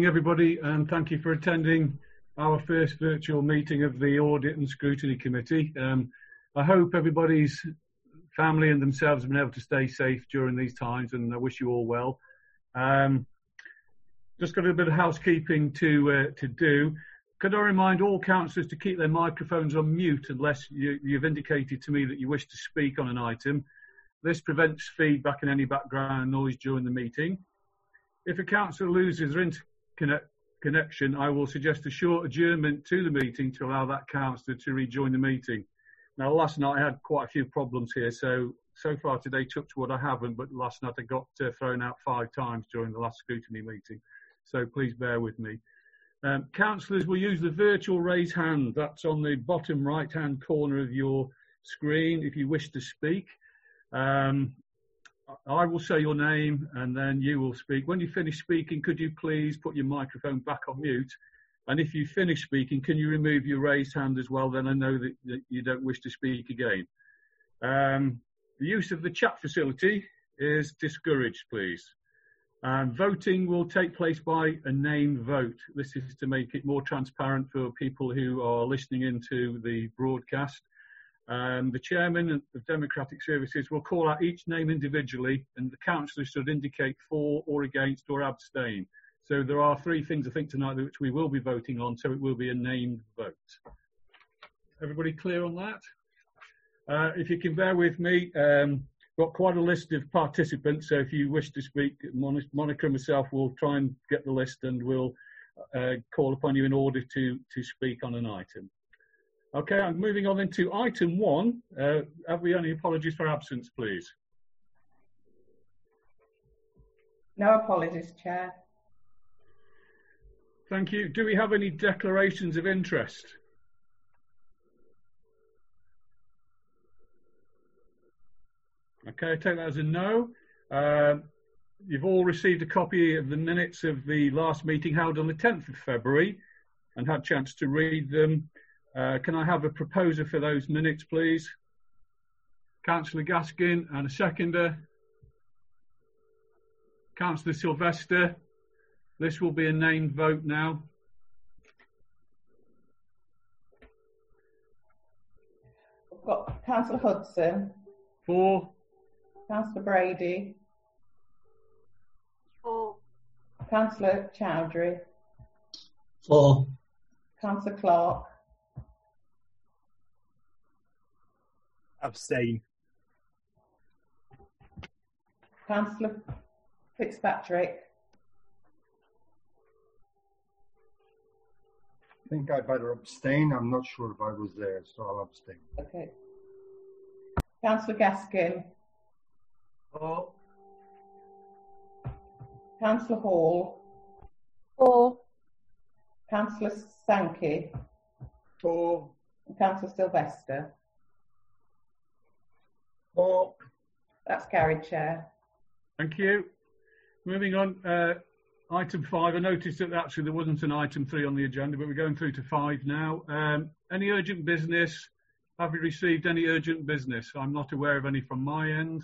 everybody, and thank you for attending our first virtual meeting of the Audit and Scrutiny Committee. I hope everybody's family and themselves have been able to stay safe during these times, and I wish you all well. Just got a bit of housekeeping to do. Could I remind all councillors to keep their microphones on mute unless you've indicated to me that you wish to speak on an item. This prevents feedback and any background noise during the meeting. If a councillor loses their connection, I will suggest a short adjournment to the meeting to allow that councillor to rejoin the meeting. Now, last night I had quite a few problems here, so far today, touch wood, I haven't, but last night I got thrown out 5 times during the last scrutiny meeting, so please bear with me. Councillors will use the virtual raise hand. That's on the bottom right-hand corner of your screen if you wish to speak. I will say your name and then you will speak. When you finish speaking, could you please put your microphone back on mute? And if you finish speaking, can you remove your raised hand as well? Then I know that you don't wish to speak again. The use of the chat facility is discouraged, please. Voting will take place by a named vote. This is to make it more transparent for people who are listening into the broadcast. The chairman of Democratic Services will call out each name individually, and the councillors should indicate for or against or abstain. So there are 3 things I think tonight which we will be voting on, so it will be a named vote. Everybody clear on that? If you can bear with me, got quite a list of participants, so if you wish to speak, Monica and myself will try and get the list and we'll call upon you in order to speak on an item. Okay, I'm moving on into item 1. Have we any apologies for absence, please? No apologies, Chair. Thank you. Do we have any declarations of interest? Okay, I take that as a no. You've all received a copy of the minutes of the last meeting held on the 10th of February and had a chance to read them. Can I have a proposer for those minutes, please? Councillor Gaskin and a seconder. Councillor Sylvester. This will be a named vote now. We've got Councillor Hudson. For. Councillor Brady. For. Councillor Chowdhury. For. Councillor Clark. Abstain. Councillor Fitzpatrick. I think I'd better abstain. I'm not sure if I was there, so I'll abstain. Okay. Councillor Gaskin. For. Councillor Hall. For. Councillor Sankey. For. And Councillor Sylvester. For. That's carried, Chair. Thank you. Moving on, item 5. I noticed that actually there wasn't an item 3 on the agenda, but we're going through to 5 now. Any urgent business? Have we received any urgent business? I'm not aware of any from my end.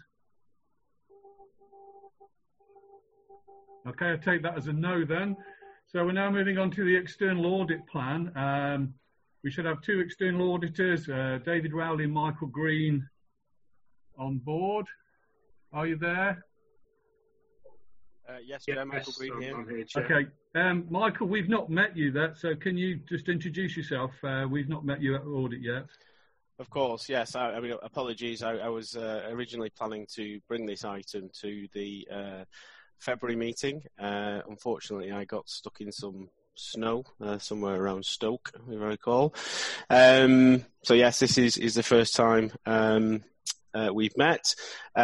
Okay, I take that as a no then. So we're now moving on to the external audit plan. We should have 2 external auditors, David Rowley and Michael Green, on board. Are you there? Yes, Chair, Michael Green here. I'm here, Chair. Okay, Michael, we've not met you yet, so can you just introduce yourself? We've not met you at audit yet. Of course, yes. I mean, apologies. I was originally planning to bring this item to the February meeting. Unfortunately, I got stuck in some snow somewhere around Stoke, if I recall. So yes, this is the first time we've met.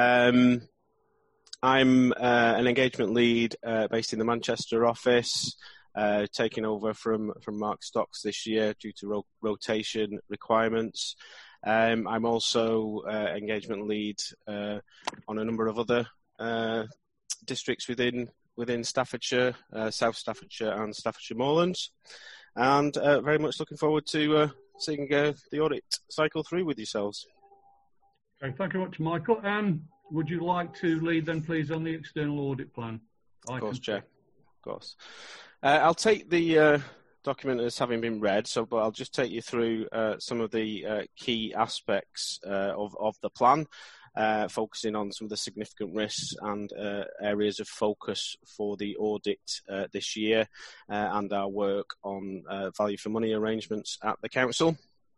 I'm an engagement lead based in the Manchester office, taking over from Mark Stocks this year due to rotation requirements. I'm also engagement lead on a number of other districts within Staffordshire, South Staffordshire and Staffordshire Moorlands, and very much looking forward to seeing the audit cycle through with yourselves. Okay, thank you very much, Michael. Would you like to lead then, please, on the external audit plan? Of course, Chair. Of course. I'll take the document as having been read, but I'll just take you through some of the key aspects of the plan, focusing on some of the significant risks and areas of focus for the audit this year and our work on value for money arrangements at the council.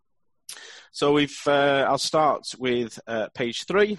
So I'll start with page 3.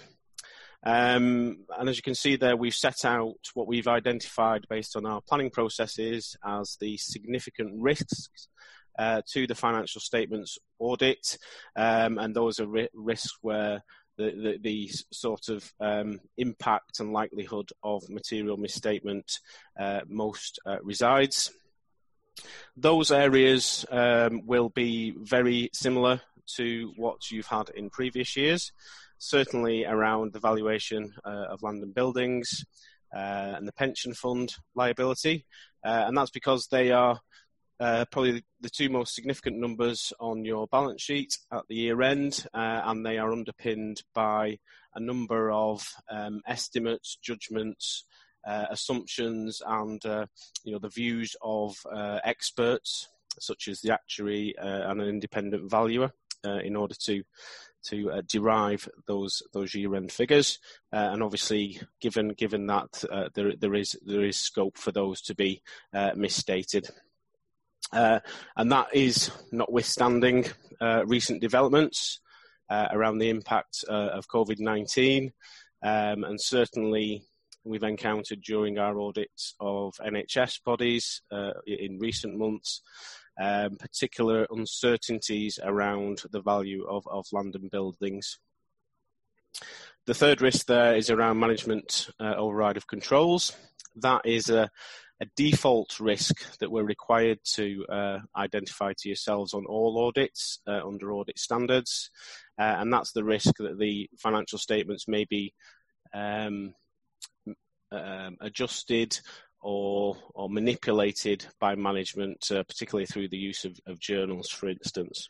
And as you can see there, we've set out what we've identified based on our planning processes as the significant risks to the financial statements audit, and those are risks where the sort of impact and likelihood of material misstatement most resides. Those areas will be very similar to what you've had in previous years. Certainly around the valuation of land and buildings and the pension fund liability. And that's because they are probably the two most significant numbers on your balance sheet at the year end, and they are underpinned by a number of estimates, judgments, assumptions, and the views of experts such as the actuary and an independent valuer in order to derive those year-end figures, and obviously, given that there is scope for those to be misstated, and that is notwithstanding recent developments around the impact of COVID-19, and certainly we've encountered during our audits of NHS bodies in recent months. Particular uncertainties around the value of land and buildings. The third risk there is around management override of controls. That is a default risk that we're required to identify to yourselves on all audits under audit standards, and that's the risk that the financial statements may be adjusted or manipulated by management, particularly through the use of journals, for instance.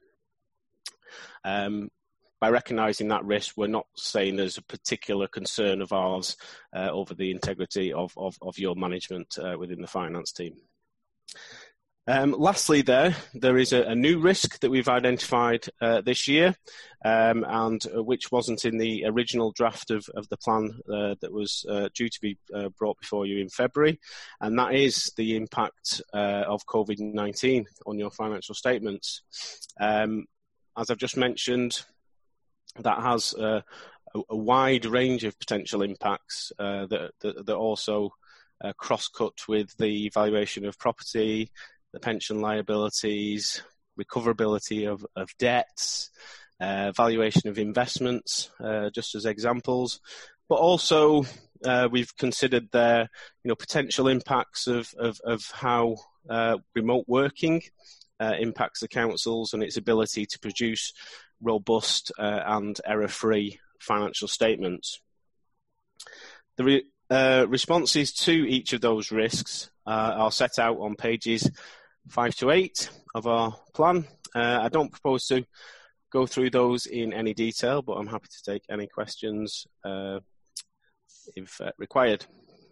By recognising that risk, we're not saying there's a particular concern of ours over the integrity of your management within the finance team. Lastly, there is a new risk that we've identified this year, and which wasn't in the original draft of the plan that was due to be brought before you in February, and that is the impact of COVID-19 on your financial statements. As I've just mentioned, that has a wide range of potential impacts that also cross-cut with the valuation of property, the pension liabilities, recoverability of debts, valuation of investments, just as examples. But also, we've considered there, potential impacts of how remote working impacts the councils and its ability to produce robust and error-free financial statements. The responses to each of those risks are set out on pages 5 to 8 of our plan. I don't propose to go through those in any detail, but I'm happy to take any questions if required.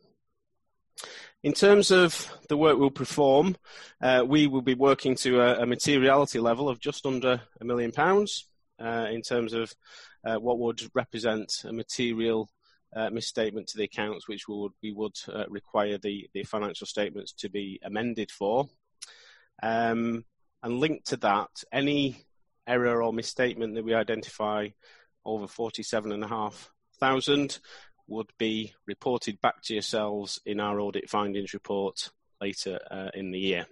In terms of the work we'll perform, we will be working to a materiality level of just under £1 million in terms of what would represent a material misstatement to the accounts, which we would require the financial statements to be amended for. And linked to that, any error or misstatement that we identify over 47,500 would be reported back to yourselves in our audit findings report later in the year.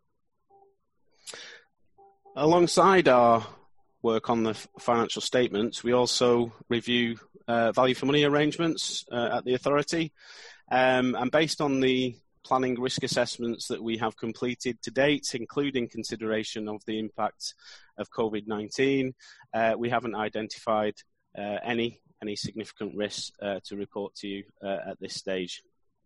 Alongside our work on the financial statements, we also review value for money arrangements at the authority, and based on the planning risk assessments that we have completed to date, including consideration of the impact of COVID-19, we haven't identified any significant risks to report to you at this stage.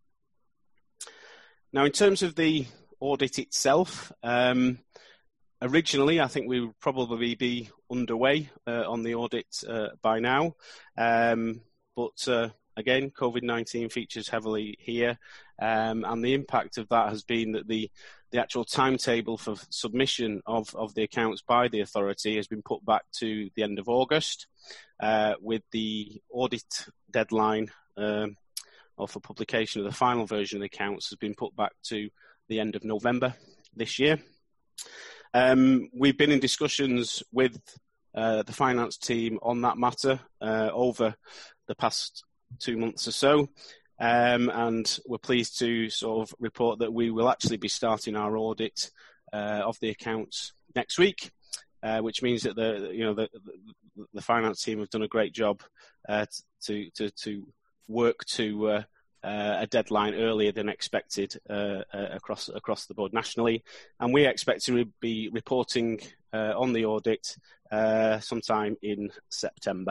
Now, in terms of the audit itself, originally I think we would probably be underway on the audit by now, but again, COVID-19 features heavily here, and the impact of that has been that the the actual timetable for submission of the accounts by the authority has been put back to the end of August, with the audit deadline or for publication of the final version of the accounts has been put back to the end of November this year. We've been in discussions with the finance team on that matter over the past 2 months or so. And we're pleased to sort of report that we will actually be starting our audit of the accounts next week, which means that the finance team have done a great job to work to a deadline earlier than expected across the board nationally, and we expect to be reporting on the audit sometime in September.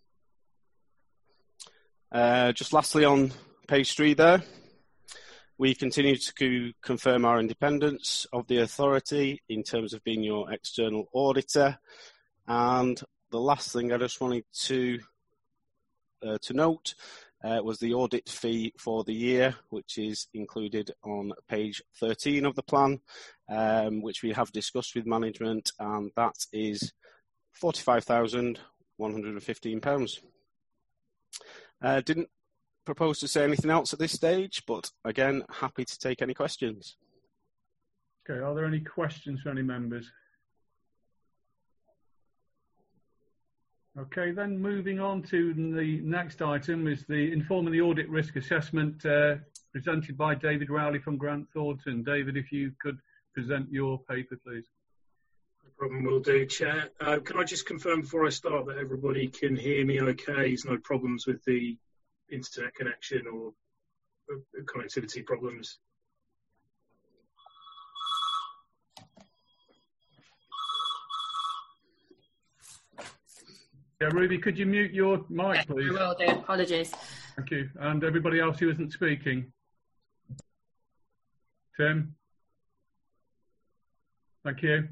Just lastly on page 3 there, we continue to confirm our independence of the authority in terms of being your external auditor. And the last thing I just wanted to note was the audit fee for the year, which is included on page 13 of the plan, which we have discussed with management, and that is £45,115. Didn't propose to say anything else at this stage, but again, happy to take any questions. Okay, are there any questions from any members? Okay, then moving on to the next item is the informing the audit risk assessment presented by David Rowley from Grant Thornton. David, if you could present your paper, please. No problem, will do, Chair. Can I just confirm before I start that everybody can hear me okay? There's no problems with the internet connection or connectivity problems? Yeah, Ruby, could you mute your mic, please? I will do. Apologies. Thank you. And everybody else who isn't speaking? Tim? Thank you.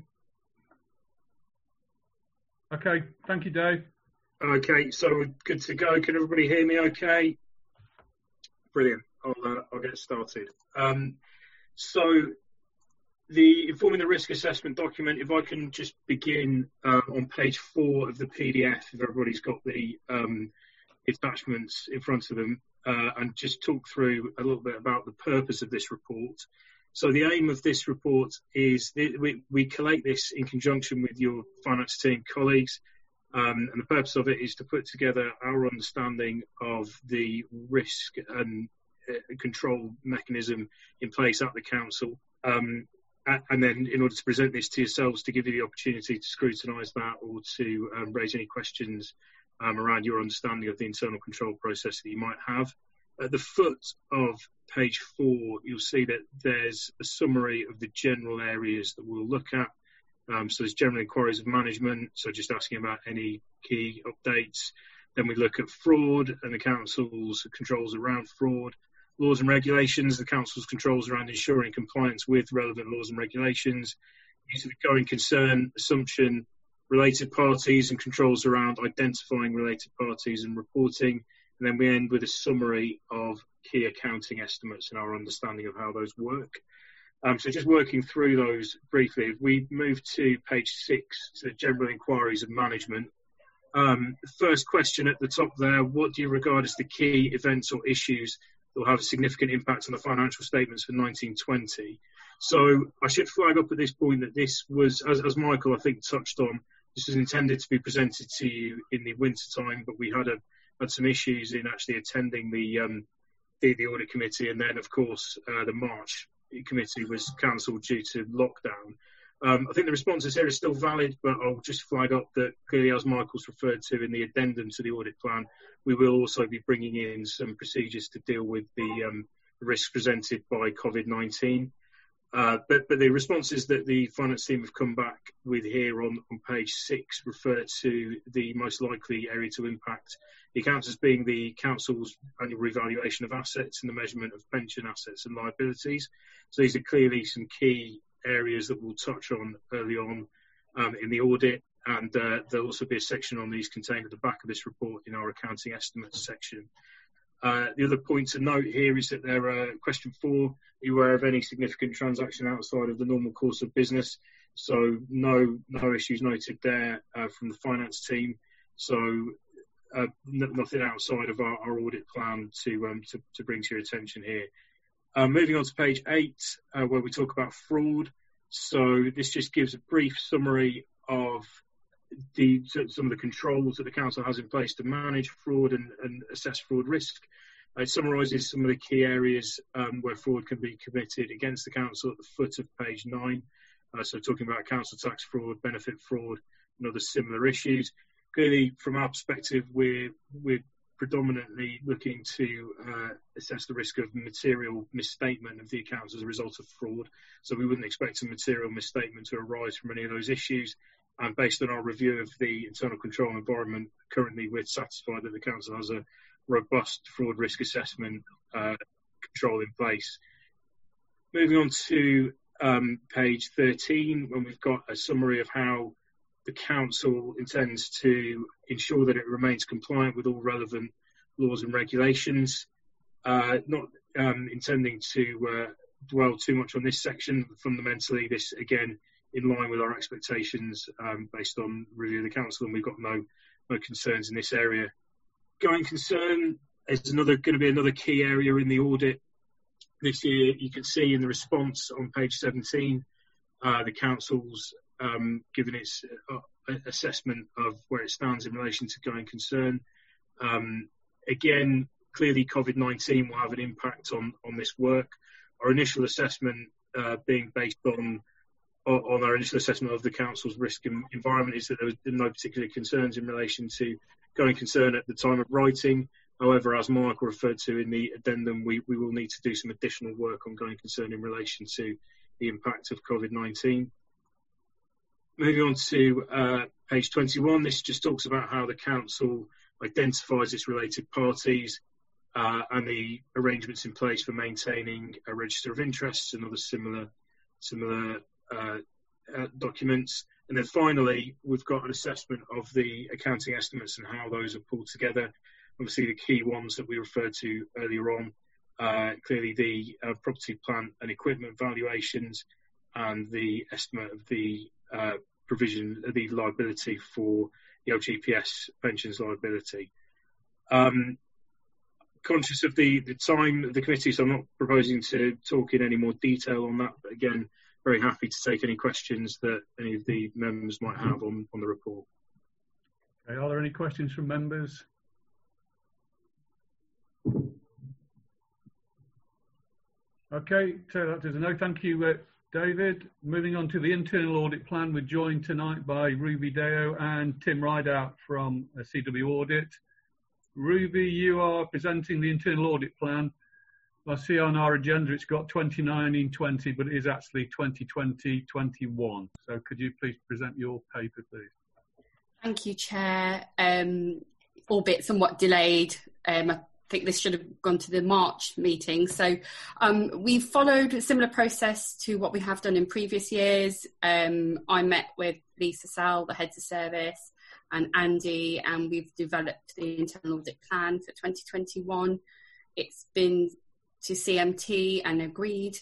Okay, thank you, Dave. Okay, so we're good to go. Can everybody hear me okay? Brilliant. I'll get started. So the informing the risk assessment document, if I can just begin on page 4 of the PDF, if everybody's got the attachments in front of them, and just talk through a little bit about the purpose of this report. So the aim of this report is we collate this in conjunction with your finance team colleagues, and the purpose of it is to put together our understanding of the risk and control mechanism in place at the council, and then in order to present this to yourselves to give you the opportunity to scrutinise that or to raise any questions around your understanding of the internal control process that you might have. At the foot of page 4, you'll see that there's a summary of the general areas that we'll look at. So there's general inquiries of management, so just asking about any key updates. Then we look at fraud and the council's controls around fraud. Laws and regulations, the council's controls around ensuring compliance with relevant laws and regulations. Use of the going concern assumption, related parties and controls around identifying related parties and reporting. And then we end with a summary of key accounting estimates and our understanding of how those work. So just working through those briefly, if we move to page 6, to general inquiries of management. The first question at the top there, what do you regard as the key events or issues that will have a significant impact on the financial statements for 1920? So I should flag up at this point that this was, as Michael I think touched on, this was intended to be presented to you in the winter time, but we had some issues in actually attending the audit committee, and then of course the March committee was cancelled due to lockdown. I think the responses here are still valid, but I'll just flag up that clearly, as Michael's referred to in the addendum to the audit plan, we will also be bringing in some procedures to deal with the risks presented by COVID-19. But the responses that the finance team have come back with here on page 6 refer to the most likely area to impact the accounts as being the council's annual revaluation of assets and the measurement of pension assets and liabilities. So these are clearly some key areas that we'll touch on early on in the audit, and there'll also be a section on these contained at the back of this report in our accounting estimates section. The other point to note here is that there are question 4, are you aware of any significant transaction outside of the normal course of business? So no issues noted there from the finance team. So nothing outside of our audit plan to bring to your attention here. Moving on to page 8, where we talk about fraud. So this just gives a brief summary of some of the controls that the council has in place to manage fraud and assess fraud risk. It summarises some of the key areas where fraud can be committed against the council at the foot of page 9. So talking about council tax fraud, benefit fraud, and other similar issues. Clearly, from our perspective, we're predominantly looking to assess the risk of material misstatement of the accounts as a result of fraud. So we wouldn't expect a material misstatement to arise from any of those issues. And based on our review of the internal control environment, currently we're satisfied that the council has a robust fraud risk assessment control in place. Moving on to page 13, when we've got a summary of how the council intends to ensure that it remains compliant with all relevant laws and regulations. Not intending to dwell too much on this section, but fundamentally this, again, in line with our expectations based on review of the council, and we've got no concerns in this area. Going concern is going to be another key area in the audit this year. You can see in the response on page 17, the council's given its assessment of where it stands in relation to going concern. Again, clearly COVID-19 will have an impact on this work. Our initial assessment being based on our initial assessment of the council's risk environment is that there was no particular concerns in relation to going concern at the time of writing. However, as Michael referred to in the addendum, we will need to do some additional work on going concern in relation to the impact of COVID-19. Moving on to page 21, this just talks about how the council identifies its related parties and the arrangements in place for maintaining a register of interests and other similar documents. And then finally, we've got an assessment of the accounting estimates and how those are pulled together. Obviously, the key ones that we referred to earlier on, clearly the property, plant and equipment valuations and the estimate of the provision of the liability for the LGPS pensions liability. Conscious of the time of the committee, so I'm not proposing to talk in any more detail on that, but again, very happy to take any questions that any of the members might have on the report. Okay, are there any questions from members? Okay, so that is a no. Thank you, David. Moving on to the internal audit plan, we're joined tonight by Ruby Deo and Tim Rideout from CW Audit. Ruby, you are presenting the internal audit plan. I see on our agenda it's got 2019-20, but it is actually 2020-21. So could you please present your paper, please? Thank you, Chair. Albeit somewhat delayed. I think this should have gone to the March meeting. So we've followed a similar process to what we have done in previous years. I met with Lisa Sell, the heads of service, and Andy, and we've developed the internal audit plan for 2021. It's been to CMT and agreed,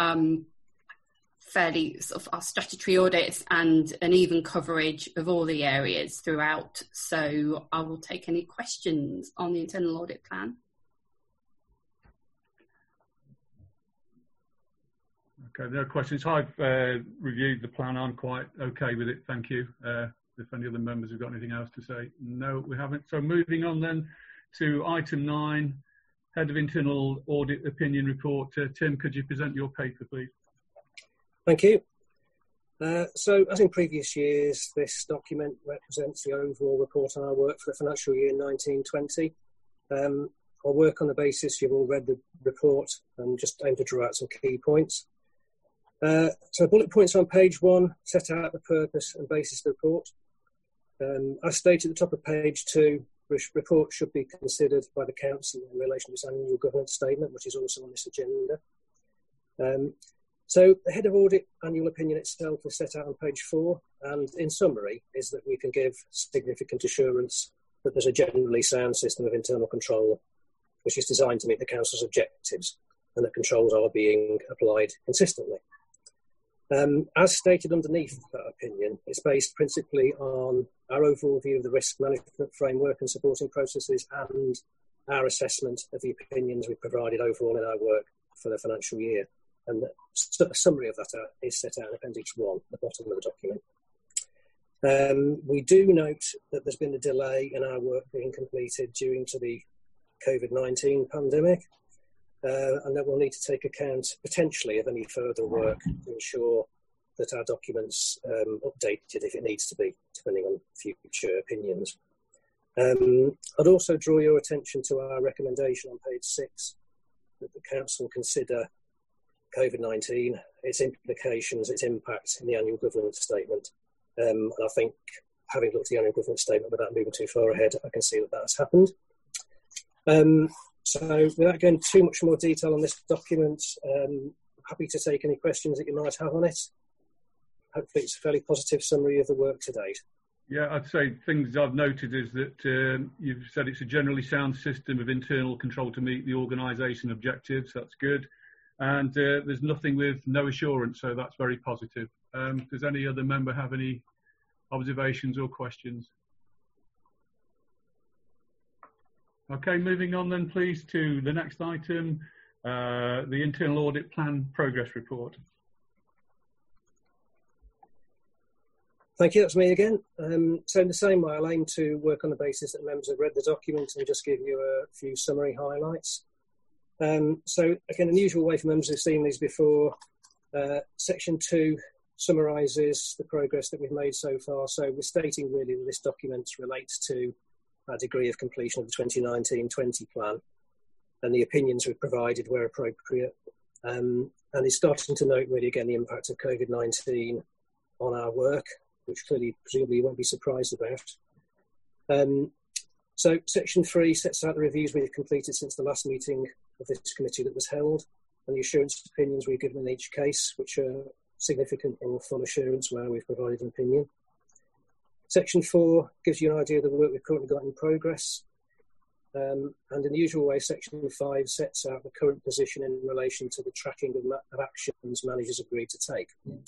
fairly sort of our statutory audits and an even coverage of all the areas throughout. So I will take any questions on the internal audit plan. Okay, no questions. I've reviewed the plan. I'm quite okay with it. Thank you. If any other members have got anything else to say. No, we haven't. So moving on then to item 9, Head of Internal Audit Opinion Report. Tim, could you present your paper, please? Thank you. So, as in previous years, this document represents the overall report on our work for the financial year 1920. I'll work on the basis you've all read the report and just aim to draw out some key points. So bullet points on page 1 set out the purpose and basis of the report. As stated at the top of page 2, the report should be considered by the Council in relation to its annual governance statement, which is also on this agenda. So the Head of Audit annual opinion itself is set out on page 4, and in summary is that we can give significant assurance that there's a generally sound system of internal control which is designed to meet the Council's objectives and that controls are being applied consistently. As stated underneath that opinion, it's based principally on our overall view of the risk management framework and supporting processes and our assessment of the opinions we provided overall in our work for the financial year. And a summary of that is set out in Appendix 1 at the bottom of the document. We do note that there's been a delay in our work being completed due to the COVID-19 pandemic, and that we'll need to take account potentially of any further work to ensure that our documents updated if it needs to be, depending on future opinions. I'd also draw your attention to our recommendation on page 6 that the Council consider COVID-19, its implications, its impact in the annual governance statement. And I think, having looked at the annual governance statement without moving too far ahead, I can see that that's happened. So without going too much more detail on this document, happy to take any questions that you might have on it. Hopefully it's a fairly positive summary of the work to date. Yeah, I'd say things I've noted is that you've said it's a generally sound system of internal control to meet the organisation objectives. That's good. And there's nothing with no assurance, so that's very positive. Does any other member have any observations or questions? Okay, moving on then please to the next item, the Internal Audit Plan Progress Report. Thank you, that's me again. So in the same way, I'll aim to work on the basis that members have read the document and just give you a few summary highlights. So again, an unusual way for members who've seen these before, Section 2 summarises the progress that we've made so far. So we're stating really that this document relates to our degree of completion of the 2019-20 plan and the opinions we've provided where appropriate. And it's starting to note really again the impact of COVID-19 on our work, which clearly presumably you won't be surprised about. So Section 3 sets out the reviews we've completed since the last meeting of this committee that was held and the assurance opinions we've given in each case, which are significant or full assurance where we've provided an opinion. Section 4 gives you an idea of the work we've currently got in progress. And in the usual way, Section 5 sets out the current position in relation to the tracking of actions managers agreed to take.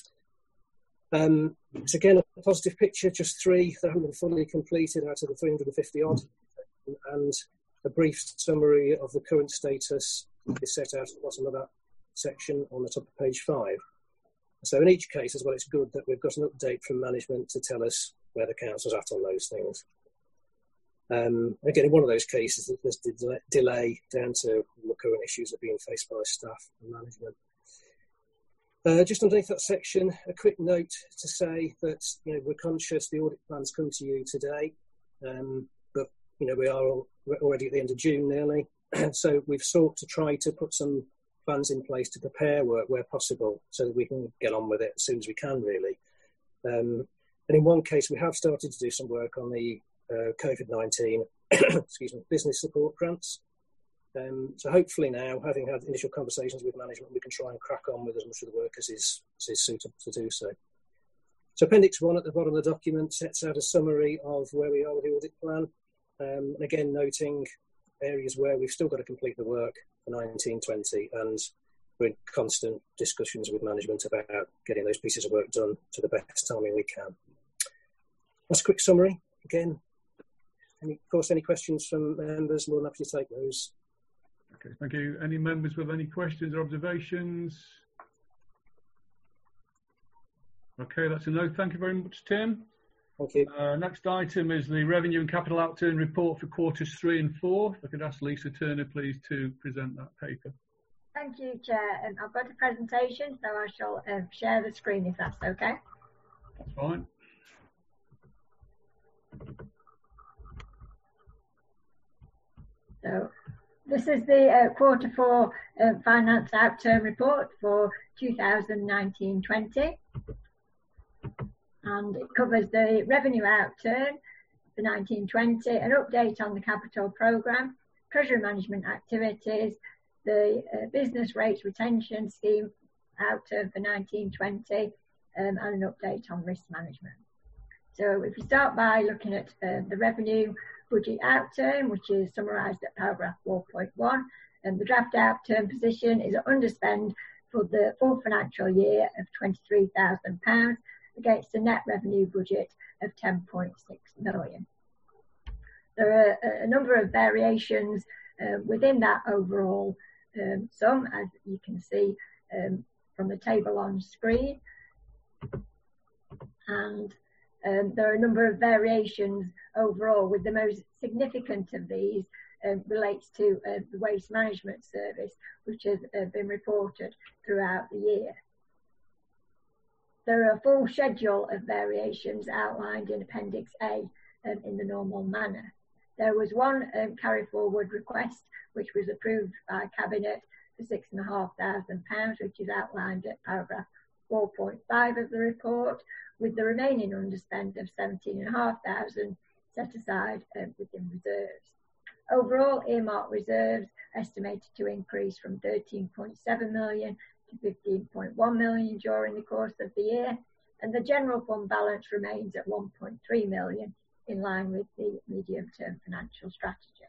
It's again a positive picture, just 3 that haven't been fully completed out of the 350 odd, and a brief summary of the current status is set out at the bottom of that section on the top of page 5. So in each case as well, it's good that we've got an update from management to tell us where the council's at on those things. Again, in one of those cases, there's delay down to the current issues that are being faced by staff and management. Just underneath that section, a quick note to say that we're conscious the audit plans come to you today, but we are already at the end of June nearly, so we've sought to try to put some plans in place to prepare work where possible, so that we can get on with it as soon as we can, really. And in one case, we have started to do some work on the COVID-19 business support grants. So hopefully now, having had initial conversations with management, we can try and crack on with as much of the work as is suitable to do so. So Appendix 1 at the bottom of the document sets out a summary of where we are with the audit plan. And again, noting areas where we've still got to complete the work for 1920, and we're in constant discussions with management about getting those pieces of work done to the best timing we can. That's a quick summary. Again, of course, any questions from members, more than happy to take those. Okay, thank you. Any members with any questions or observations? Okay, that's a no. Thank you very much, Tim. Thank you. Next item is the Revenue and Capital Outturn Report for quarters 3 and 4. If I could ask Lisa Turner, please, to present that paper. Thank you, Chair. I've got a presentation, so I shall share the screen if that's okay. That's fine. So this is the quarter 4 finance outturn report for 2019-20, and it covers the revenue outturn for 19-20, an update on the capital programme, treasury management activities, the business rates retention scheme outturn for 19-20, and an update on risk management. So if we start by looking at the revenue budget outturn, which is summarised at paragraph 4.1, and the draft outturn position is an underspend for the full financial year of £23,000 against a net revenue budget of 10.6 million. There are a number of variations within that overall sum, as you can see from the table on screen. And there are a number of variations overall, with the most significant of these relates to the waste management service, which has been reported throughout the year. There are a full schedule of variations outlined in Appendix A in the normal manner. There was one carry forward request which was approved by Cabinet for £6,500, which is outlined at paragraph 4.5 of the report, with the remaining underspend of £17,500 set aside within reserves. Overall, earmarked reserves estimated to increase from 13.7 million to 15.1 million during the course of the year, and the general fund balance remains at 1.3 million, in line with the medium-term financial strategy.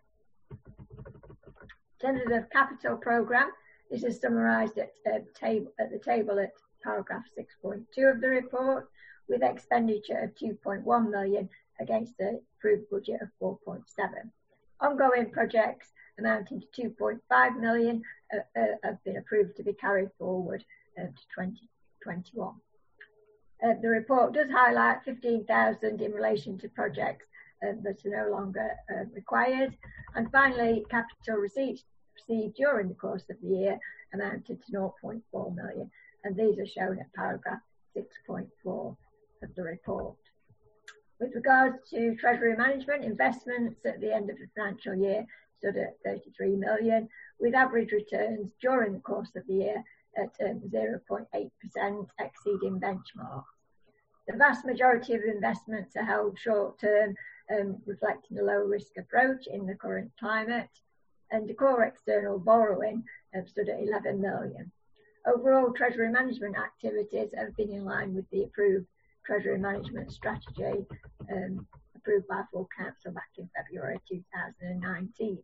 In terms of the capital programme, this is summarised at the table at paragraph 6.2 of the report, with expenditure of 2.1 million against the approved budget of 4.7. Ongoing projects amounting to 2.5 million have been approved to be carried forward to 2021. The report does highlight 15,000 in relation to projects that are no longer required. And finally, capital receipts received during the course of the year amounted to 0.4 million, and these are shown at paragraph 6.4 of the report. With regards to Treasury Management, investments at the end of the financial year stood at 33 million, with average returns during the course of the year at 0.8%, exceeding benchmark. The vast majority of investments are held short-term, reflecting a low-risk approach in the current climate, and the core external borrowing stood at 11 million. Overall, Treasury Management activities have been in line with the approved Treasury Management strategy approved by full council back in February 2019.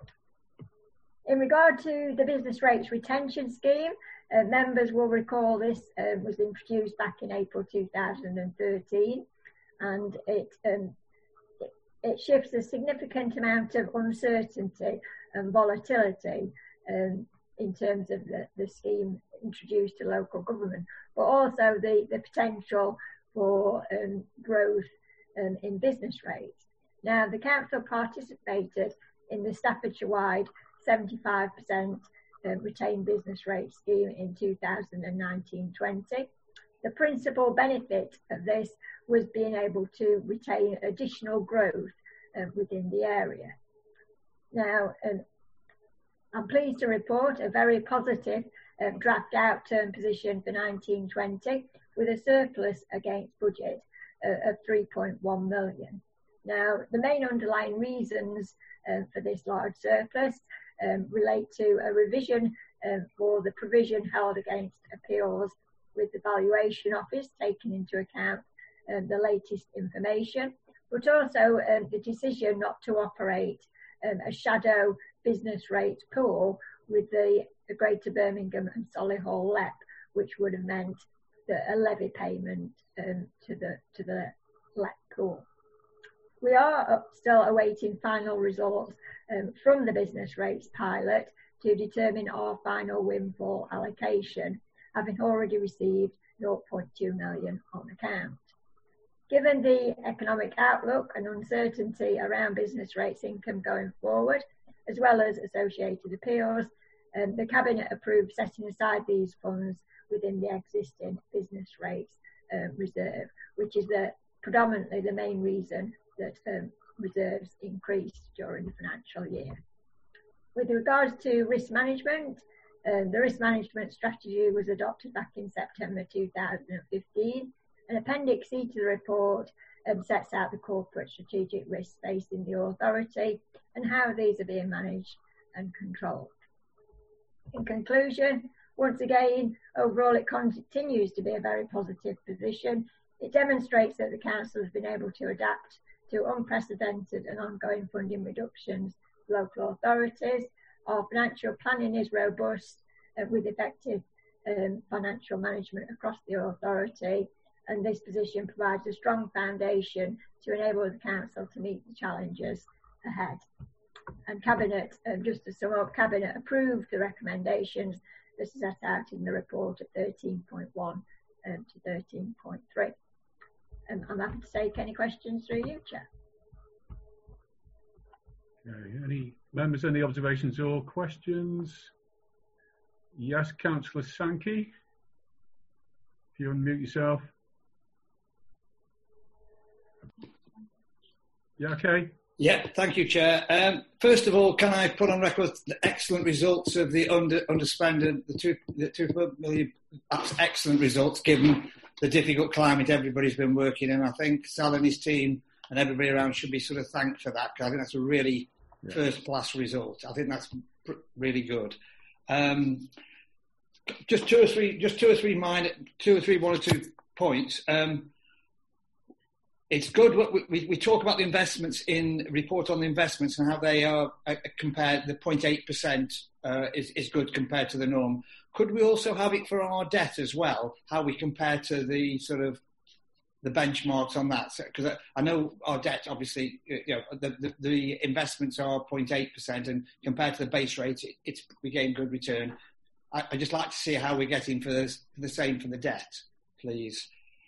In regard to the business rates retention scheme, members will recall this was introduced back in April 2013, and it shifts a significant amount of uncertainty and volatility in terms of the scheme introduced to local government, but also the potential for growth in business rates. Now, the council participated in the Staffordshire-wide 75% retained business rate scheme in 2019-20. The principal benefit of this was being able to retain additional growth within the area. Now, I'm pleased to report a very positive draft outturn position for 19-20, with a surplus against budget of 3.1 million. Now, the main underlying reasons for this large surplus relate to a revision for the provision held against appeals with the Valuation Office, taking into account the latest information, but also the decision not to operate a shadow business rate pool with the Greater Birmingham and Solihull LEP, which would have meant a levy payment to the LEP pool. We are still awaiting final results from the business rates pilot to determine our final windfall allocation, having already received 0.2 million on account. Given the economic outlook and uncertainty around business rates income going forward, as well as associated appeals, the Cabinet approved setting aside these funds within the existing business rates reserve, which is predominantly the main reason that reserves increased during the financial year. With regards to risk management, the risk management strategy was adopted back in September 2015. And Appendix C to the report sets out the corporate strategic risks facing the authority and how these are being managed and controlled. In conclusion, once again, overall it continues to be a very positive position It demonstrates that the Council has been able to adapt to unprecedented and ongoing funding reductions for local authorities. Our financial planning is robust with effective financial management across the authority, and this position provides a strong foundation to enable the Council to meet the challenges ahead. And Cabinet, just to sum up, Cabinet approved the recommendations that are set out in the report at 13.1 to 13.3. I'm happy to take any questions through you, Chair. Okay. Any members, any observations or questions? Yes, Councillor Sankey. If you unmute yourself. Yeah, okay. Yeah, thank you, Chair. First of all, can I put on record the excellent results of the underspend, the 2 million? That's excellent results given the difficult climate everybody's been working in. I think Sal and his team and everybody around should be sort of thanked for that, because I think that's a really first-class result. I think that's really good. Just two or three one or two points. It's good what we talk about the investments in report on the investments and how they are compared. The 0.8% is good compared to the norm. Could we also have it for our debt as well? How we compare to the sort of the benchmarks on that? Because I know our debt, obviously, the investments are 0.8%, and compared to the base rate, we gain good return. I just like to see how we're getting for the same for the debt, please.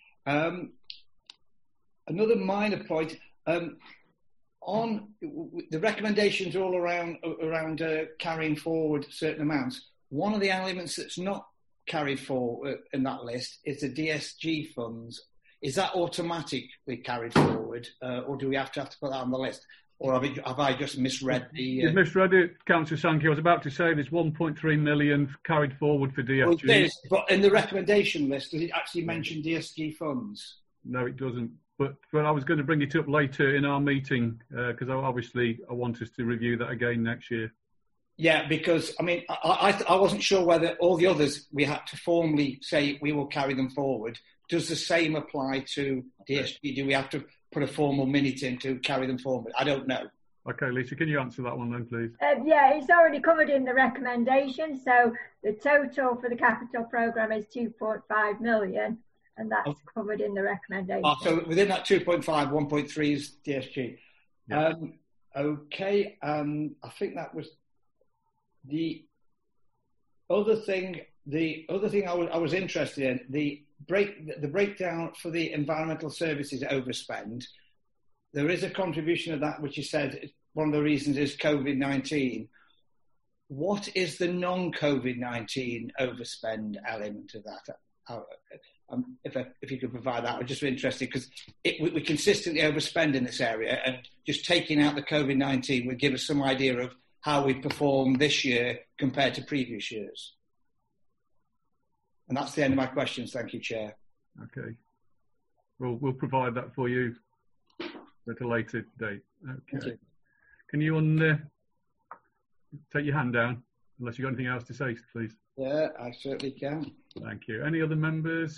Another minor point, on the recommendations all around carrying forward certain amounts. One of the elements that's not carried forward in that list is the DSG funds. Is that automatically carried forward, or do we have to put that on the list? Or have I just misread the... You've misread it, Councillor Sankey. I was about to say there's 1.3 million carried forward for DSG. Well, it is, but in the recommendation list, does it actually mention DSG funds? No, it doesn't. But I was going to bring it up later in our meeting, because obviously I want us to review that again next year. Yeah, because, I mean, I wasn't sure whether all the others we had to formally say we will carry them forward. Does the same apply to DSG? Do we have to put a formal minute in to carry them forward? I don't know. Okay, Lisa, can you answer that one then, please? Yeah, it's already covered in the recommendation. So the total for the capital programme is 2.5 million, and that's covered in the recommendation. So within that 2.5, 1.3 is DSG. Yeah. Okay, I think that was the other thing. The other thing I was interested in, the breakdown for the environmental services overspend. There is a contribution of that, which you said one of the reasons is COVID-19. What is the non-COVID-19 overspend element of that? If you could provide that, I'm just interested, because we consistently overspend in this area, and just taking out the COVID-19 would give us some idea of how we perform this year compared to previous years. And that's the end of my questions. Thank you, Chair. Okay. We'll provide that for you at a later date. Okay. Can you take your hand down, unless you've got anything else to say, please? Yeah, I certainly can. Thank you. Any other members?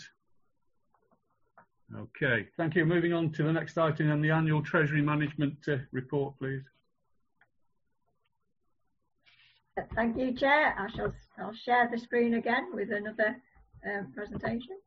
Okay. Thank you. Moving on to the next item on the annual Treasury Management report, please. Thank you, Chair. I'll share the screen again with another presentation.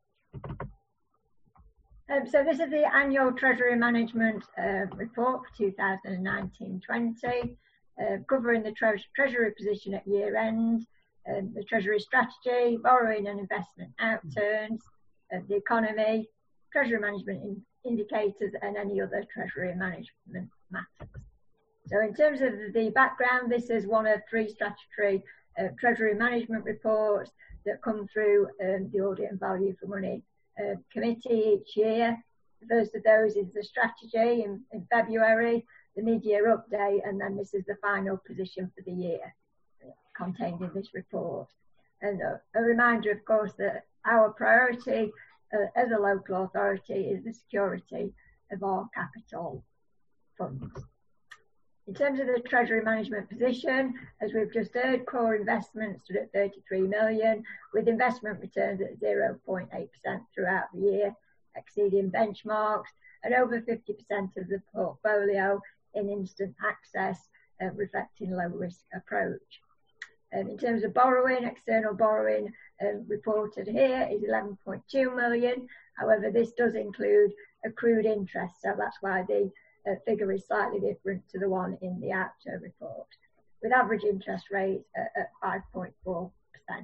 So this is the annual Treasury Management report for 2019-20, covering the Treasury position at year end, the Treasury strategy, borrowing and investment outturns, the economy, Treasury management indicators, and any other Treasury management matters. So in terms of the background, this is one of 3 statutory Treasury management reports that come through the Audit and Value for Money committee each year. The first of those is the strategy in February, the mid-year update, and then this is the final position for the year contained in this report. And a reminder, of course, that our priority as a local authority is the security of our capital funds. In terms of the Treasury management position, as we've just heard, core investments stood at 33 million, with investment returns at 0.8% throughout the year. exceeding benchmarks, and over 50% of the portfolio in instant access, reflecting low risk approach. In terms of borrowing, external borrowing reported here is 11.2 million. However, this does include accrued interest, so that's why the figure is slightly different to the one in the outturn report, with average interest rates at 5.4%.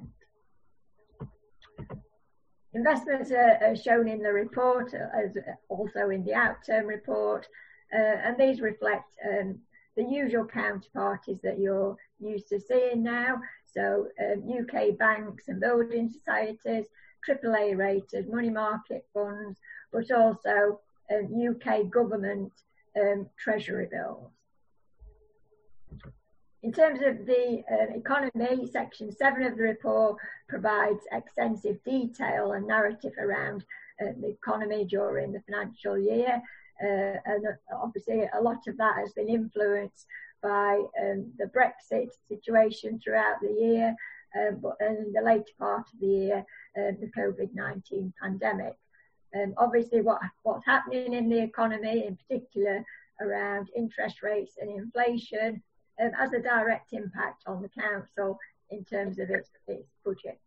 Investments are shown in the report, as also in the outturn report, and these reflect the usual counterparties that you're used to seeing now. So UK banks and building societies, AAA rated money market funds, but also UK government treasury bills. In terms of the economy, section 7 of the report provides extensive detail and narrative around the economy during the financial year. And obviously a lot of that has been influenced by the Brexit situation throughout the year, but in the later part of the year, the COVID-19 pandemic. Obviously what's happening in the economy, in particular around interest rates and inflation, has a direct impact on the council in terms of its budgets.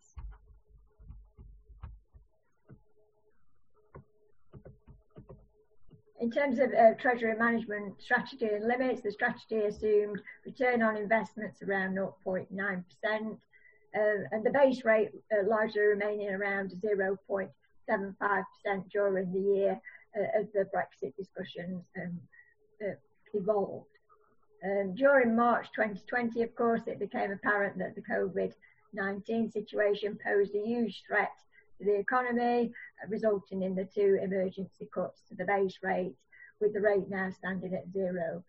In terms of treasury management strategy and limits, the strategy assumed return on investments around 0.9%, and the base rate largely remaining around 0.75% during the year as the Brexit discussions evolved. During March 2020, of course, it became apparent that the COVID-19 situation posed a huge threat to the economy, resulting in the 2 emergency cuts to the base rate, with the rate now standing at 0.1%.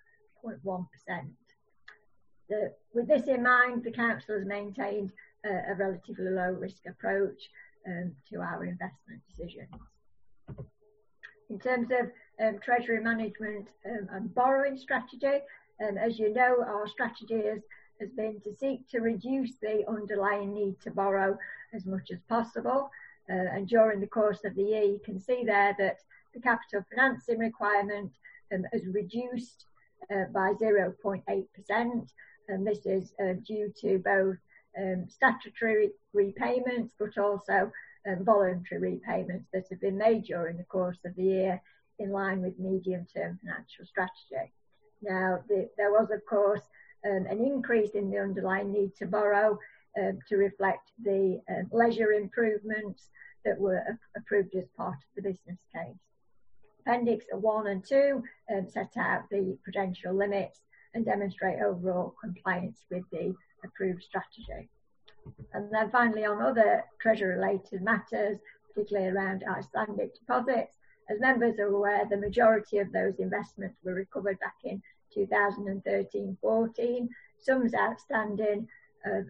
With this in mind, the council has maintained a relatively low risk approach to our investment decisions. In terms of treasury management and borrowing strategy, as you know, our strategy has been to seek to reduce the underlying need to borrow as much as possible. And during the course of the year, you can see there that the capital financing requirement has reduced by 0.8%. And this is due to both statutory repayments, but also voluntary repayments that have been made during the course of the year in line with medium-term financial strategy. Now, there was, of course, an increase in the underlying need to borrow to reflect the leisure improvements that were approved as part of the business case. Appendix 1 and 2 set out the prudential limits and demonstrate overall compliance with the approved strategy. And then finally, on other treasury-related matters, particularly around Icelandic deposits, as members are aware, the majority of those investments were recovered back in 2013-14. Sums outstanding of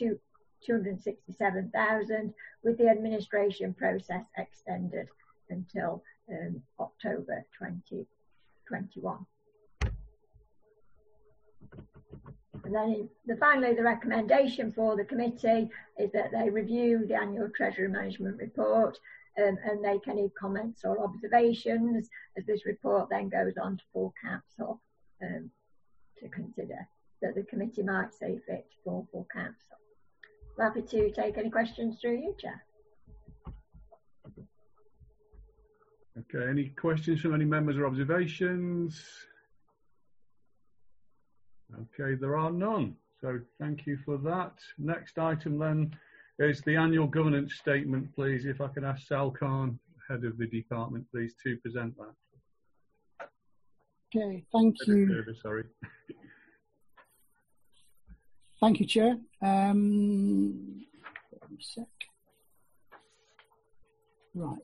267,000, with the administration process extended until October 2021. And then finally, the recommendation for the committee is that they review the annual Treasury Management Report and make any comments or observations, as this report then goes on to full council to consider, that the committee might see fit for full council. I'm happy to take any questions through you, Chair. Okay, any questions from any members or observations? Okay, there are none. So thank you for that. Next item then is the annual governance statement, please. If I can ask Sal Khan, head of the department, please, to present that. Okay, thank you. Sorry. Thank you, Chair. One sec. Right.